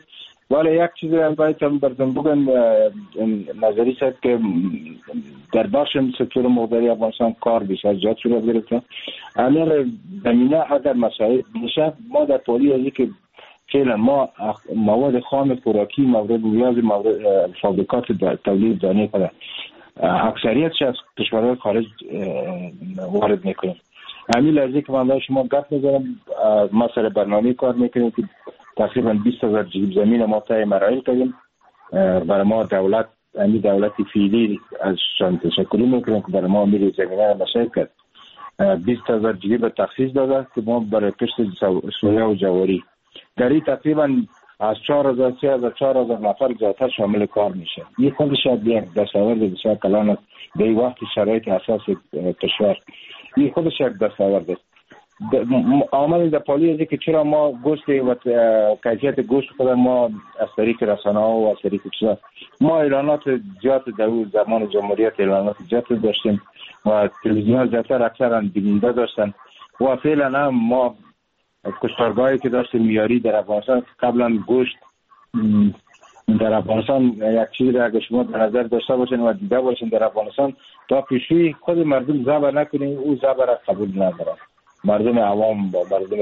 ولی یک چیز باید هم بردم بگم نظری شد که در بخش سکتور مقداری افغانستان کار بیشتر زیاد صورت گرفته. اگر زمینه اگر مسائل میشه ما در پالی ازی که فعلا ما مواد خام خوراکی مورد نیاز مورد فابریکات تولید دانه کنه اکثریتش از کشورهای خارج وارد میکنیم. همین لحظه که من برای شما گفت میذارم ما سر برنامه کار میکنیم که تقریبا بیست هزار جیب زمین ما تای مراحل کردیم. برای ما دولت همین دولت فعلی از شان تشکری میکنیم که برای ما میری زمینه مسائل کرد. بیست هزار جیب تخصیص داده که ما برای کشت سویا و جواری در این تقریبا از چهار هزار سه هزار چهار هزار نفر زیادتر شامل کار میشه. این خودش یک دستاورد بسیار کلان است به این وقت شرایط اساس کشور. این خودش یک دستاورد است. آمدیم در پالی ازی که چرا ما گوشت و کیفیت گوشت خود ما از طریق رسانه ها و از طریق چیزا ما اعلانات زیاد در زمان جمهوریت اعلانات زیاد داشتیم و تلویزیون زیادتر اکثرا بیننده داشتن و فعلا هم ما کشتارگاهی که داشتیم میاری در افغانستان قبلا گوشت در افغانستان یک چیزی را اگه شما در نظر داشته باشین و دیده باشین در افغانستان تا پیشوی خود مردم ذبح نکنین او ذبح را قبول نداره. مردم عوام با مردم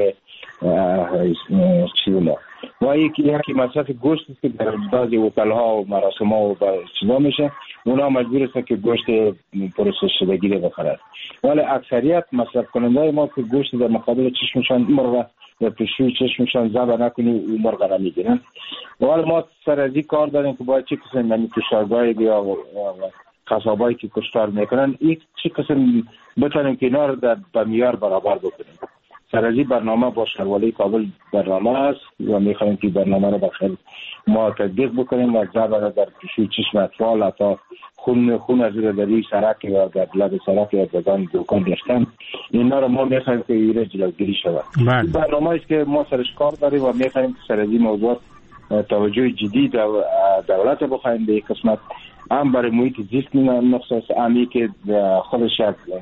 چیزا و یکی یکی مصرف گوشت که در بعضی هتل‌ها و مراسم‌ها و چیزا میشه اونا مجبور هستن که گوشت پروسس شدگی رو بخرن. ولی اکثریت مصرف کننده ما که گوشت در مقابل چشمشان مرغ و پیشوی چشمشان ذبح نکنی او مرغ نمیگیرن. ولی ما سر از این کار داریم که باید چه قسم یعنی کشتارگاهی بیا و قصابایی که کشتار میکنن این چه قسم بتونیم که اینا رو در بمیار برابر بکنیم. سر از این برنامه با شهروالی کابل برنامه است و میخوایم که برنامه رو بخیر ما تطبیق بکنیم و ذبح را در پیشوی چشم اطفال حتی خون خون از رو در این سرک یا در لب سرک یا در دوکان ریختن اینا رو ما میخوایم که ایره جلوگیری شود. این برنامه است که ما سرش کار داریم و میخوایم که سر از این موضوع توجه جدی دولت بخوایم به قسمت هم برای محیط زیست نقصاص همی که خودش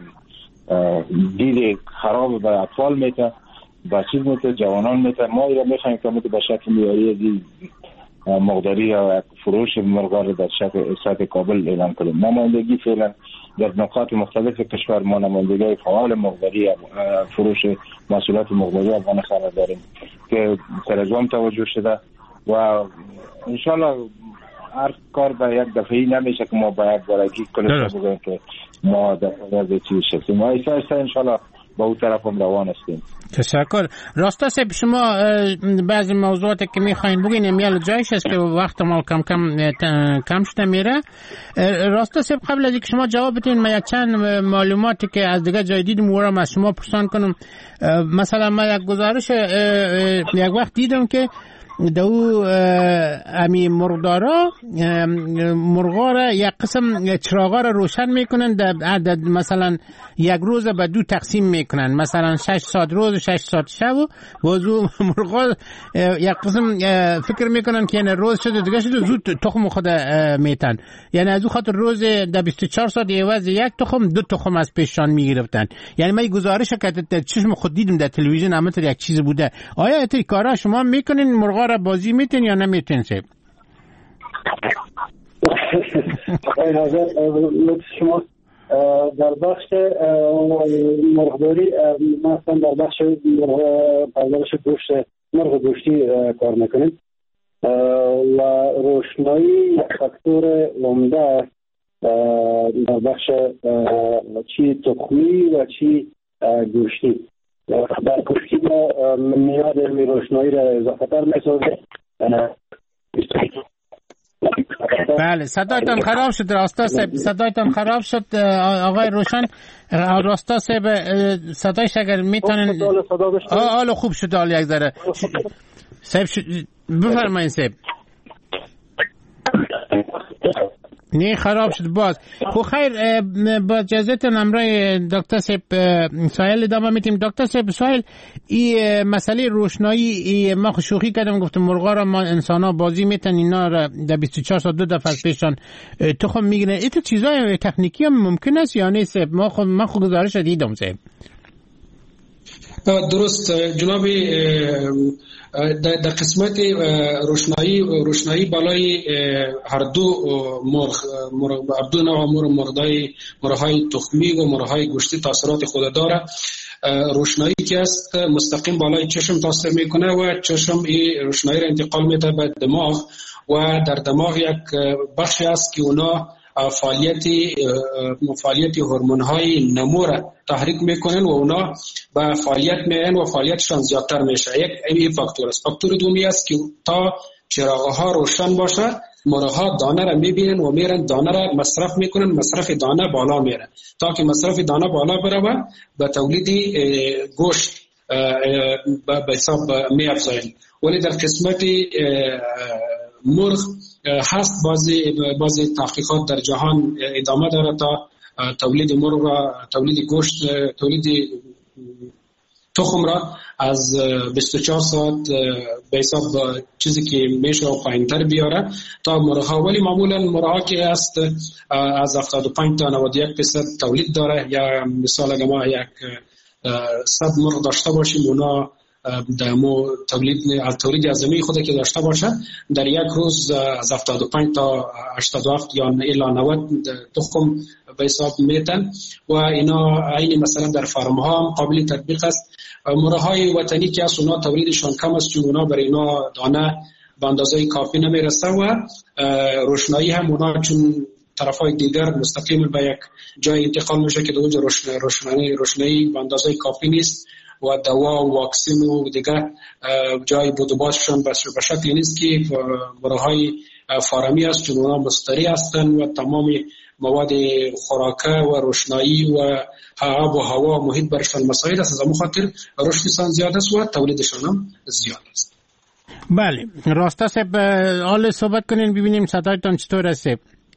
دید خراب به اطفال میته به چیز میته جوانان میته. ما ایره میخوایم که به شکل میاری از مقداری یا فروش مرغا رو در شکل سطح کابل اعلان کنیم. نمایندگی فعلا در نقاط مختلف کشور ما نمایندگی فعال مقداری فروش محصولات مقداری افغان خانه داریم که سرزوام توجه شده و انشالله هر کار به یک دفعی نمیشه که ما باید برای کلش بگویم که ما در حال چیز شدیم. ما ایسا ایسا انشالله با اون طرف هم روان هستیم. تشکر. راستا صاحب شما بعضی موضوعاتی که میخواین بگین امیال جایش است که وقت ما کم کم کم شده میره. راستا صاحب قبل از اینکه شما جواب بدین من یک چند معلوماتی که از دیگه جای دیدم مورم از شما پرسان کنم. مثلا من یک گزارش یک وقت دیدم که دو امی مرغدارا مرغا را یک قسم چراغا را روشن میکنن در عدد مثلا یک روز به دو تقسیم میکنن مثلا شش ساعت روز و شش ساعت شب و وضو مرغا یک قسم فکر میکنن که یعنی روز شده دیگه شده زود تخم خود میتن یعنی از او خاطر روز در بیست و چهار ساعت عوض یک تخم دو تخم از پیشان میگرفتن. یعنی من گزارش که در چشم خود دیدم در تلویزیون همونطور یک چیز بوده. آیا این کارا شما میکنین مرغا را بازی میتین یا نمیتین سیب؟ خیلی نظر لطف شما در بخش مرغداری مثلا در بخش پرورش گوشت مرغ گوشتی کار میکنیم و روشنایی یک فاکتور عمده در بخش چی تخمی و چی گوشتی. در گوشتی ما میاد روشنایی را اضافه تر میسازه. بله صدایتان خراب شد راستا صاحب صدایتان خراب شد آقای روشن. راستا صاحب صدایش اگر میتونن آلو خوب شد آل یک ذره صاحب بفرمایید صاحب. نه خراب شد باز. خب خیر با اجازهتون امرای دکتر صاحب سوال ادامه میتیم. دکتر صاحب سوال این مسئله روشنایی ای ما شوخی کردم گفتم مرغا را ما انسان ها بازی میتن اینا را در بیست و چهار ساعت دو دفعه از پیشان تخم میگیرن. این تو چیزای تکنیکی هم ممکن است یا نه صاحب؟ ما خود ما خود گزارش دیدم صاحب. درست جناب، در قسمت روشنایی روشنایی بالای هر دو مرغ هر دو نوع مرغ مرغای مرغهای تخمی و مرغهای گوشتی تاثیرات خود داره. روشنایی که است مستقیم بالای چشم تاثیر میکنه و چشم این روشنایی را انتقال میده به دماغ و در دماغ یک بخشی است که اونا فعالیتی فعالیتی هورمون‌های نمو را تحریک میکنن و اونا به فعالیت میان و فعالیتشان زیادتر میشه. یک این فاکتور است. فاکتور دومی است که تا چراغ‌ها روشن باشه مرغ‌ها دانه را میبینن و میرن دانه را مصرف میکنن، مصرف دانه بالا میره تا که مصرف دانه بالا بره و به تولید گوشت به حساب میافزاین. ولی در قسمت مرغ هست بعضی بعضی تحقیقات در جهان ادامه داره تا تولید مرغ را تولید گوشت تولید تخم را از بیست و چهار ساعت به حساب چیزی که میشه و پایینتر بیاره تا مرغ‌ها. ولی معمولا مرغ‌ها که است از هفتاد و پنج تا نود و یک درصد تولید داره. یا مثال اگه ما یک صد مرغ داشته باشیم اونا دمو تولید از تولید عظیمی خود که داشته باشه در یک روز از هفتاد و پنج تا هشتاد و هفت یا الی نود تخم به حساب میتن و اینا عین مثلا در فارم ها قابل تطبیق است. مرغ‌های وطنی که از اونا تولیدشان کم است چون اونا برای اینا دانه به اندازه کافی نمیرسه و روشنایی هم اونا چون طرفای دیگر مستقیم به یک جای انتقال میشه که اونجا روشنایی روشنایی به اندازه کافی نیست و دوا و واکسین و دیگر جای بودوباششان به شکلی نیست که مرغ‌های فارمی است چون اونا مستری هستند و تمام مواد خوراکه و روشنایی و آب و هوا محیط برشان مساعد است. از همون خاطر رشدشان زیاد است و تولیدشان هم زیاد است. بله راستا صاحب حال صحبت کنین ببینیم صدایتان چطور است.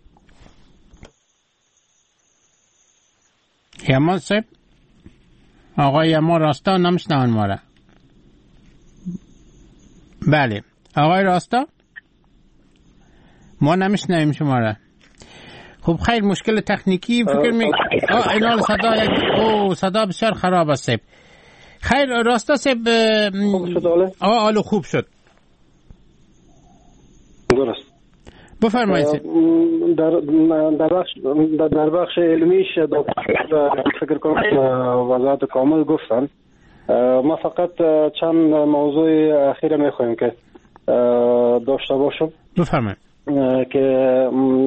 یما صاحب آقای ما راستا نمیشنون ما را. بله آقای راستا ما نمیشنویم شما را. خب خیر مشکل تکنیکی فکر می آه اینال صدا یک او صدا بسیار خراب است. خیر راستا صاحب آه آلو خوب شد. درست بفرمایید. در در بخش در بخش علمیش فکر کنم وضاحت کامل گفتن. ما فقط چند موضوع اخیره میخوایم که داشته باشم. بفرمایید. که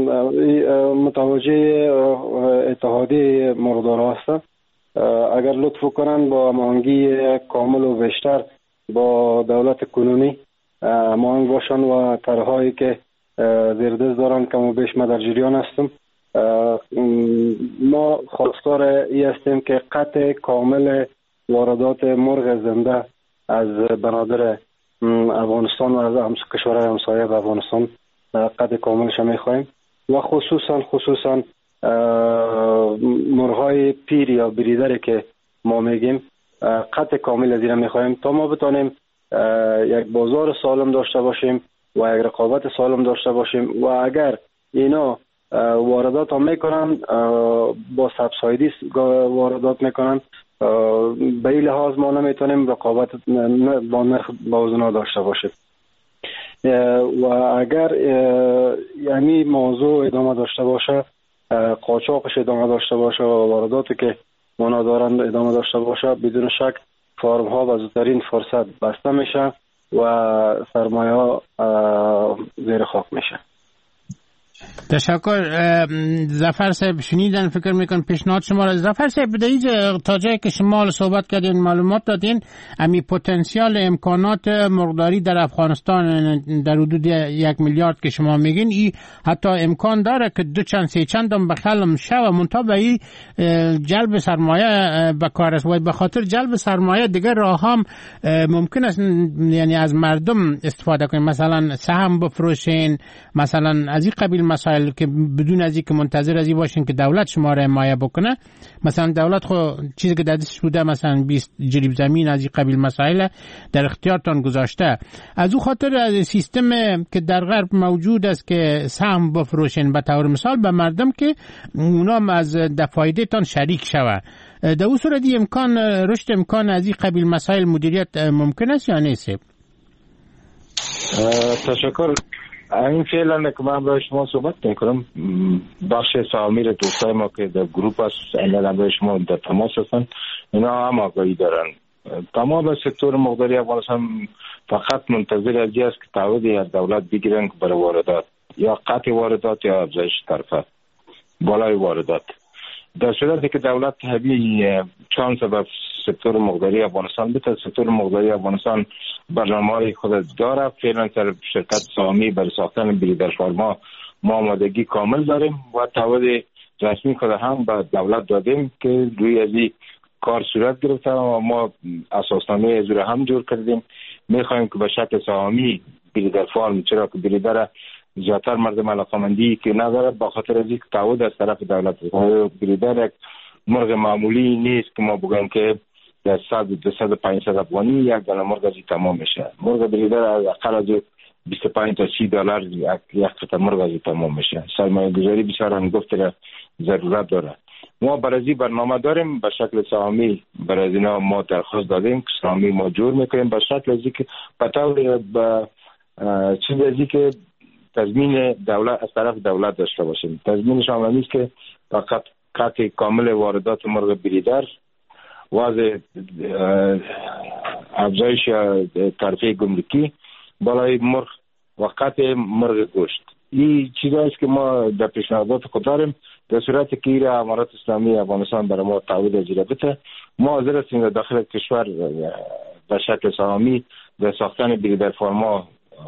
متوجه اتحادیه مرغداران هستن. اگر لطف کنن با هماهنگی کامل و بیشتر با دولت کنونی هماهنگ باشن و طرحهایی که زیردست دارن کم و بیش ما در جریان هستم. ما خواستار ای هستیم که قطع کامل واردات مرغ زنده از بنادر افغانستان و از کشورهای همسایه به افغانستان قطع کاملش میخوایم و خصوصا خصوصا مرغ‌های پیر یا بریدری که ما میگیم قطع کامل از اینا میخوایم تا ما بتانیم یک بازار سالم داشته باشیم و یک رقابت سالم داشته باشیم و اگر اینا واردات هم میکنن با سبسایدی واردات میکنن به این لحاظ ما نمیتونیم رقابت با نرخ بازنا داشته باشیم و اگر یعنی موضوع ادامه داشته باشه قاچاقش ادامه داشته باشه و وارداتی که اونا دارن ادامه داشته باشه بدون شک فارم ها و زودترین فرصت بسته میشه و سرمایه ها زیر خاک میشه. تشکر. ظفر صاحب شنیدن فکر میکن پیشنهاد شما را. ظفر صاحب بدهید تا جایی که شما صحبت کردین معلومات دادین امی پتانسیال امکانات مرغداری در افغانستان در حدود یک میلیارد که شما میگین ای حتی امکان داره که دو چند سه چندم بخلم شه و منتها به ای جلب سرمایه بکار است و به خاطر جلب سرمایه دیگر راه هم ممکن است یعنی از مردم استفاده کنین مثلا سهم بفروشین مثلا از این قبیل مسائل که بدون از اینکه منتظر از این باشین که دولت شما را حمایت بکنه. مثلا دولت خو چیزی که دستش بوده مثلا بیست جریب زمین از این قبیل مسائل در اختیارتان گذاشته. از او خاطر از سیستم که در غرب موجود است که سهم بفروشین به طور مثال به مردم که اونا از فایده تان شریک شوه در اون صورت امکان رشد امکان از این قبیل مسائل مدیریت ممکن است یا نیست؟ تشکر. این فعلا که من برای شما صحبت میکنم، بخش سهامی را دوستای ما که در گروپ هست اینا برای شما در تماس هستن، اینا هم آگاهی دارن. تمام سکتور مقداری افغانستان فقط منتظر از است که تعهدی از دولت بگیرن برای واردات، یا قطع واردات یا افزایش طرفه بالای واردات. در صورتی که دولت طبیعی چند سبب سکتور مقداری افغانستان بته، سکتور مقداری افغانستان برنامه‌های خود داره. فعلا در شرکت سهامی برای ساختن بریدر فارما ما آمادگی کامل داریم و تعهد رسمی خود هم به دولت دادیم که روی از این کار صورت گرفته و ما اساسنامه از رو هم جور کردیم. میخوایم که به شکل سهامی بریدر فارم، چرا که بریدر زیادتر مردم علاقمندی که نداره، با خاطر از اینکه تعهد از طرف دولت بریدر یک مرغ معمولی نیست که ما بگیم که در صد دویست پانصد افغانی یک دانه مرغ از تمام میشه. مرغ بریدر از اقل از بیست و پنج تا سی دلار یک قطعه مرغ از تمام میشه. سرمایه گذاری بسیار هنگفت را ضرورت داره. ما برای برنامه داریم به شکل سهامی، برای اینا ما درخواست دادیم که سهامی ما جور میکنیم به شکل از اینکه به طور به چیز از اینکه تضمین دولت از طرف دولت داشته باشیم. تضمینش هم نیست که فقط قطع کامل واردات مرغ بریدر، وضع افزایش طرفه گمرکی بالای مرغ و قطع مرغ گوشت. این چیزایی است که ما در پیشنهادات خود داریم. در صورتی که ایره امارات اسلامی افغانستان برای ما تعهد اجرا بده، ما حاضر هستیم در داخل کشور به شکل سهامی در ساختن بریدر فارما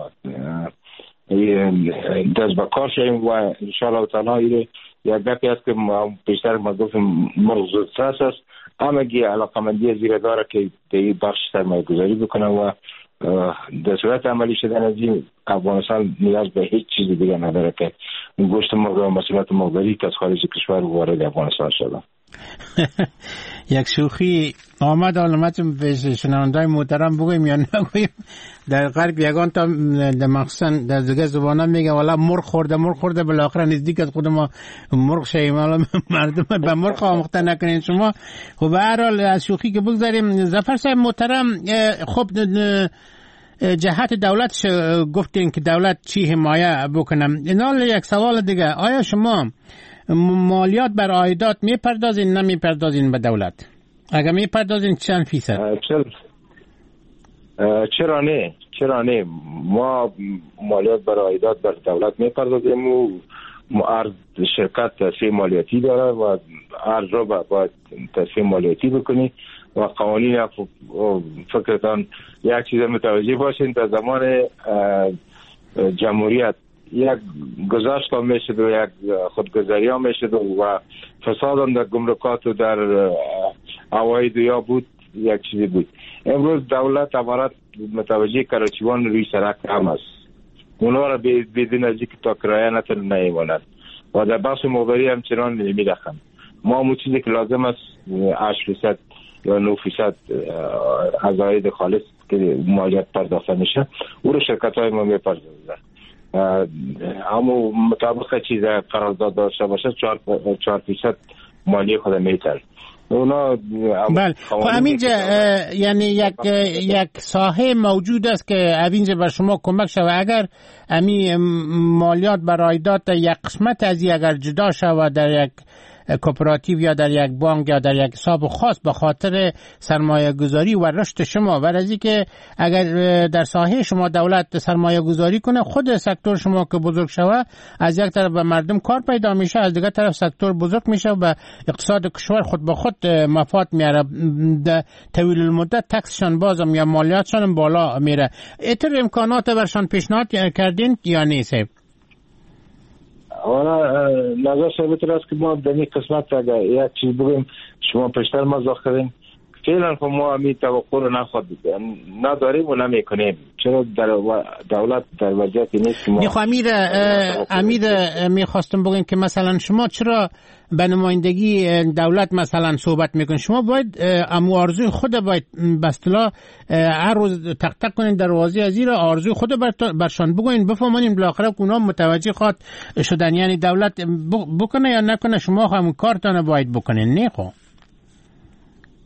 دست به کار شویم و ان شاء الله تعالی ایره یک گپی است که بیشتر ما گفتیم مرغ زودرس است. همگی علاقمندی زیره داره که در این بخش سرمایه گذاری بکنه و در صورت عملی شدن از این افغانستان نیاز به هیچ چیز دیگه نداره که گوشت مرغ و محصولات مرغداری که از خارج کشور وارد افغانستان شده. یک شوخی آمد علامتون به شنوندای محترم بگویم یا نگویم؟ در غرب یگان تا در مخصوصا در دیگه زبانه میگه والا مرغ خورده مرغ خورده بالاخره نزدیک از خود ما مرغ شیم. حالا مردم به مرغ آموخته نکنین شما. خب به هر حال از شوخی که بگذاریم، ظفر صاحب محترم، خب جهت دولت گفتین که دولت چی حمایه بکنم. اینال یک سوال دیگه، آیا شما مالیات بر عایدات میپردازین نمیپردازین به دولت؟ اگر میپردازین چند فیصد؟ چرا چرا نه چرا نه ما مالیات بر عایدات بر دولت میپردازیم و هر شرکت تصفیه مالیاتی داره و هر را باید تصفیه مالیاتی بکنی و قوانین فکرتان یک چیز متوجه باشین. در زمان جمهوریت یک گذاشت هم میشد و یک خودگذری هم میشد و فساد هم در گمرکات و در عواید یا بود، یک چیزی بود. امروز دولت امارات متوجه کراچیوان روی سرک هم است. اونا را بدون از اینکه تا کرایه نتن نیماند و در بخش مقداری هم چنان نمیرخم. ما همون چیزی که لازم است هشت فیصد یا نه فیصد از عاید خالص که مالیات پرداخته میشه او رو شرکت های ما میپردازن. اما مطابق چیز قرارداد داشته باشه چهار فیصد مالی خود میتر اونا. بله خب همینجا یعنی یک یک ساحه موجود است که همینجا بر شما کمک شود. اگر امی مالیات بر عایدات یک قسمت از این اگر جدا شود در یک کوپراتیو یا در یک بانک یا در یک حساب خاص به خاطر سرمایه گذاری و رشد شما و از اینکه اگر در ساحه شما دولت سرمایه گذاری کنه، خود سکتور شما که بزرگ شود، از یک طرف به مردم کار پیدا میشه، از دیگر طرف سکتور بزرگ میشه و اقتصاد کشور خود به خود مفاد میاره. در طویل المدت تکسشان بازم یا مالیاتشان بالا میره. ایتر امکانات برشان پیشنهاد کردین یا نیست؟ حالا نظر ثابت است که ما در این قسمت اگر یک چیز بگیم شما پیشتر مزاق کردیم، فعلا خب ما همین توقع رو نخواد نداریم و نمیکنیم. چرا در دولت در وضعیتی نیست که ما میخوا امیر امیر میخواستم بگیم که مثلا شما چرا به نمایندگی دولت مثلا صحبت میکنید؟ شما باید امو آرزوی خود باید به اصطلاح هر روز تق تق کنین دروازه از این آرزوی خود برشان بگوین بفهمونین بالاخره اونا متوجه خواد شدن. یعنی دولت بکنه یا نکنه شما همون کارتان باید بکنین. نه خب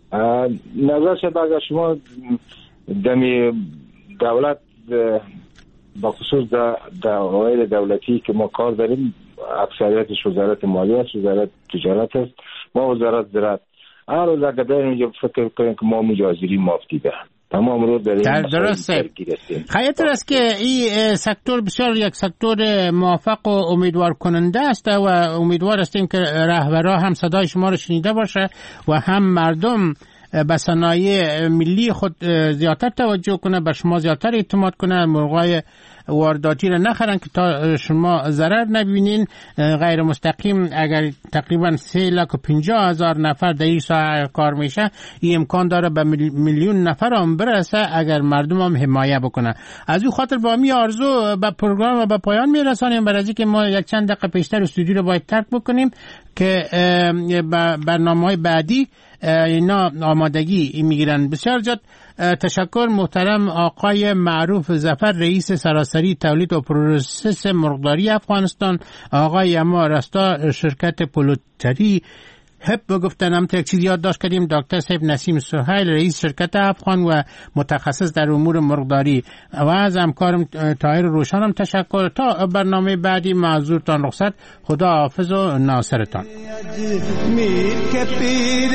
نظر شد اگر شما دمی دولت با خصوص در اوایل دولتی که ما کار داریم، اکثریتش وزارت مالیه است، وزارت تجارت است، ما وزارت زراعت. هر روز اگر داریم اینجا فکر کنیم که ما مجازری مافتی داریم تمام رو در درسته. خیلی است که این سکتور بسیار یک سکتور موفق و امیدوار کننده است و امیدوار هستیم که رهبران هم صدای شما رو شنیده باشه و هم مردم به صنایع ملی خود زیادتر توجه کنه، به شما زیادتر اعتماد کنه، مرغای وارداتی را نخرن که تا شما ضرر نبینین. غیر مستقیم اگر تقریبا سه لاک و پنجاه هزار نفر در این ساحه کار میشه، این امکان داره به میلیون نفر هم برسه اگر مردم هم حمایه بکنه. از این خاطر با می آرزو به پروگرام و به پایان میرسانیم، برای اینکه ما یک چند دقیقه پیشتر استودیو رو باید ترک بکنیم که برنامه‌های بعدی اینا آمادگی میگیرن. بسیار زیاد تشکر محترم آقای معروف ظفر، رئیس سراسری تولید و پروسس مرغداری افغانستان، آقای اما رستا شرکت پلوتری هب بگفتن. هم تا یک چیز یاد داشت کردیم، دکتر صاحب نسیم سهیل رئیس شرکت افغان و متخصص در امور مرغداری و از همکارم طاهر روشنم تشکر. تا برنامه بعدی معذورتان رخصت، خدا حافظ و ناصرتان. میر کے پیر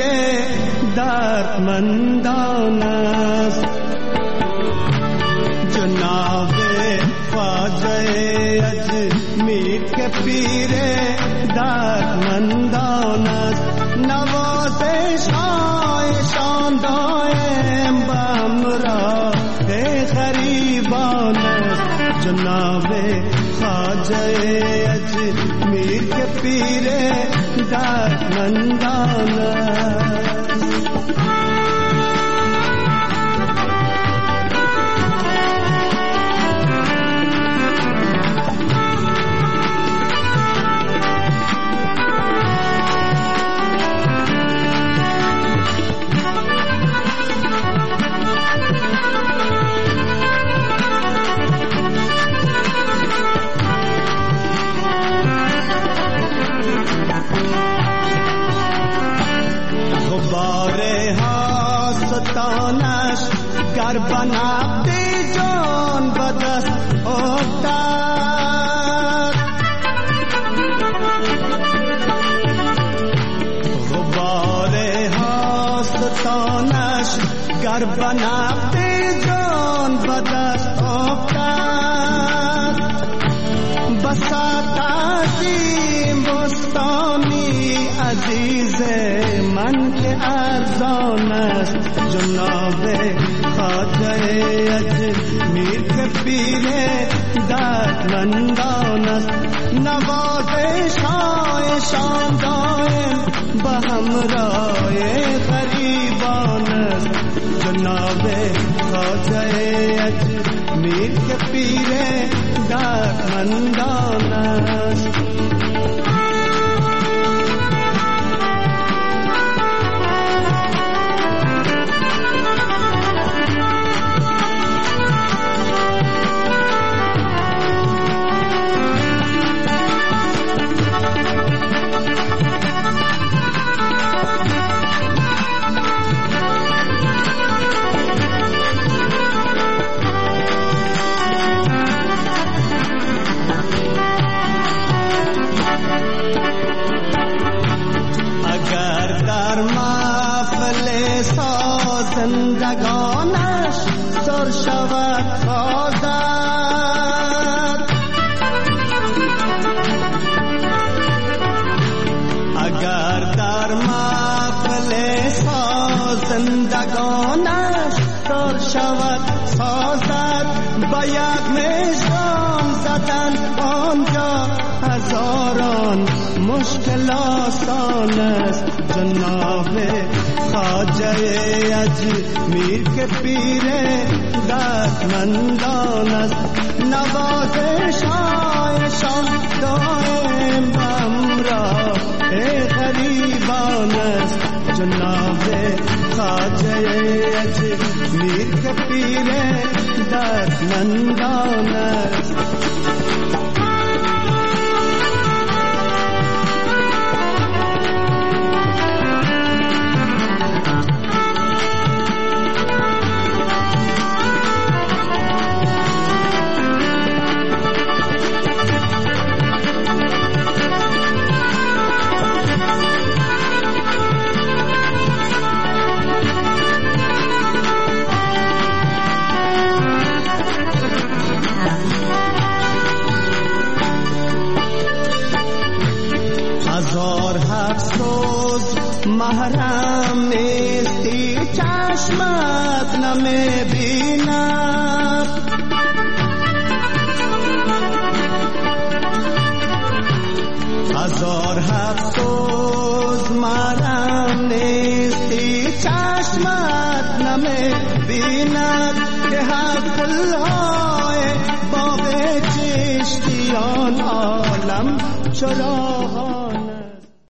دردمندان است جناب خواجہ اجمیر کے پیر دردمندان است نوازش شان دائم بامراه غریبان است جناب خواجہ اجمیر کے پیر دردمندان است گر بنابدی جان بدست افتاد غبار هاستانش گر بنابدی جان بدست افتاد بساط عظیم بستانی عزیز من که ارزان است جناب خواجہ اجمیر کے پیر دردمندان است نوازش شان دائم به همراه غریبان است جناب خواجہ اجمیر کے پیر دردمندان است زندگانش سر شود آزاد اگر در محفل زندگانش سر شود سازد با یک مژگان زدن آنجا هزاران مشکل آسان است جناب خواجہ اجمیر کے پیر دردمندان است نوازش شان دائم همراه غریبان است جناب خواجہ اجمیر کے پیر دردمندان است هزار هفت روز محرم نیستی چشمت نمیبیند هزار هفت روز محرم نیستی چشمت نمیبیند که حق الهای باب چشتیان عالم چراغ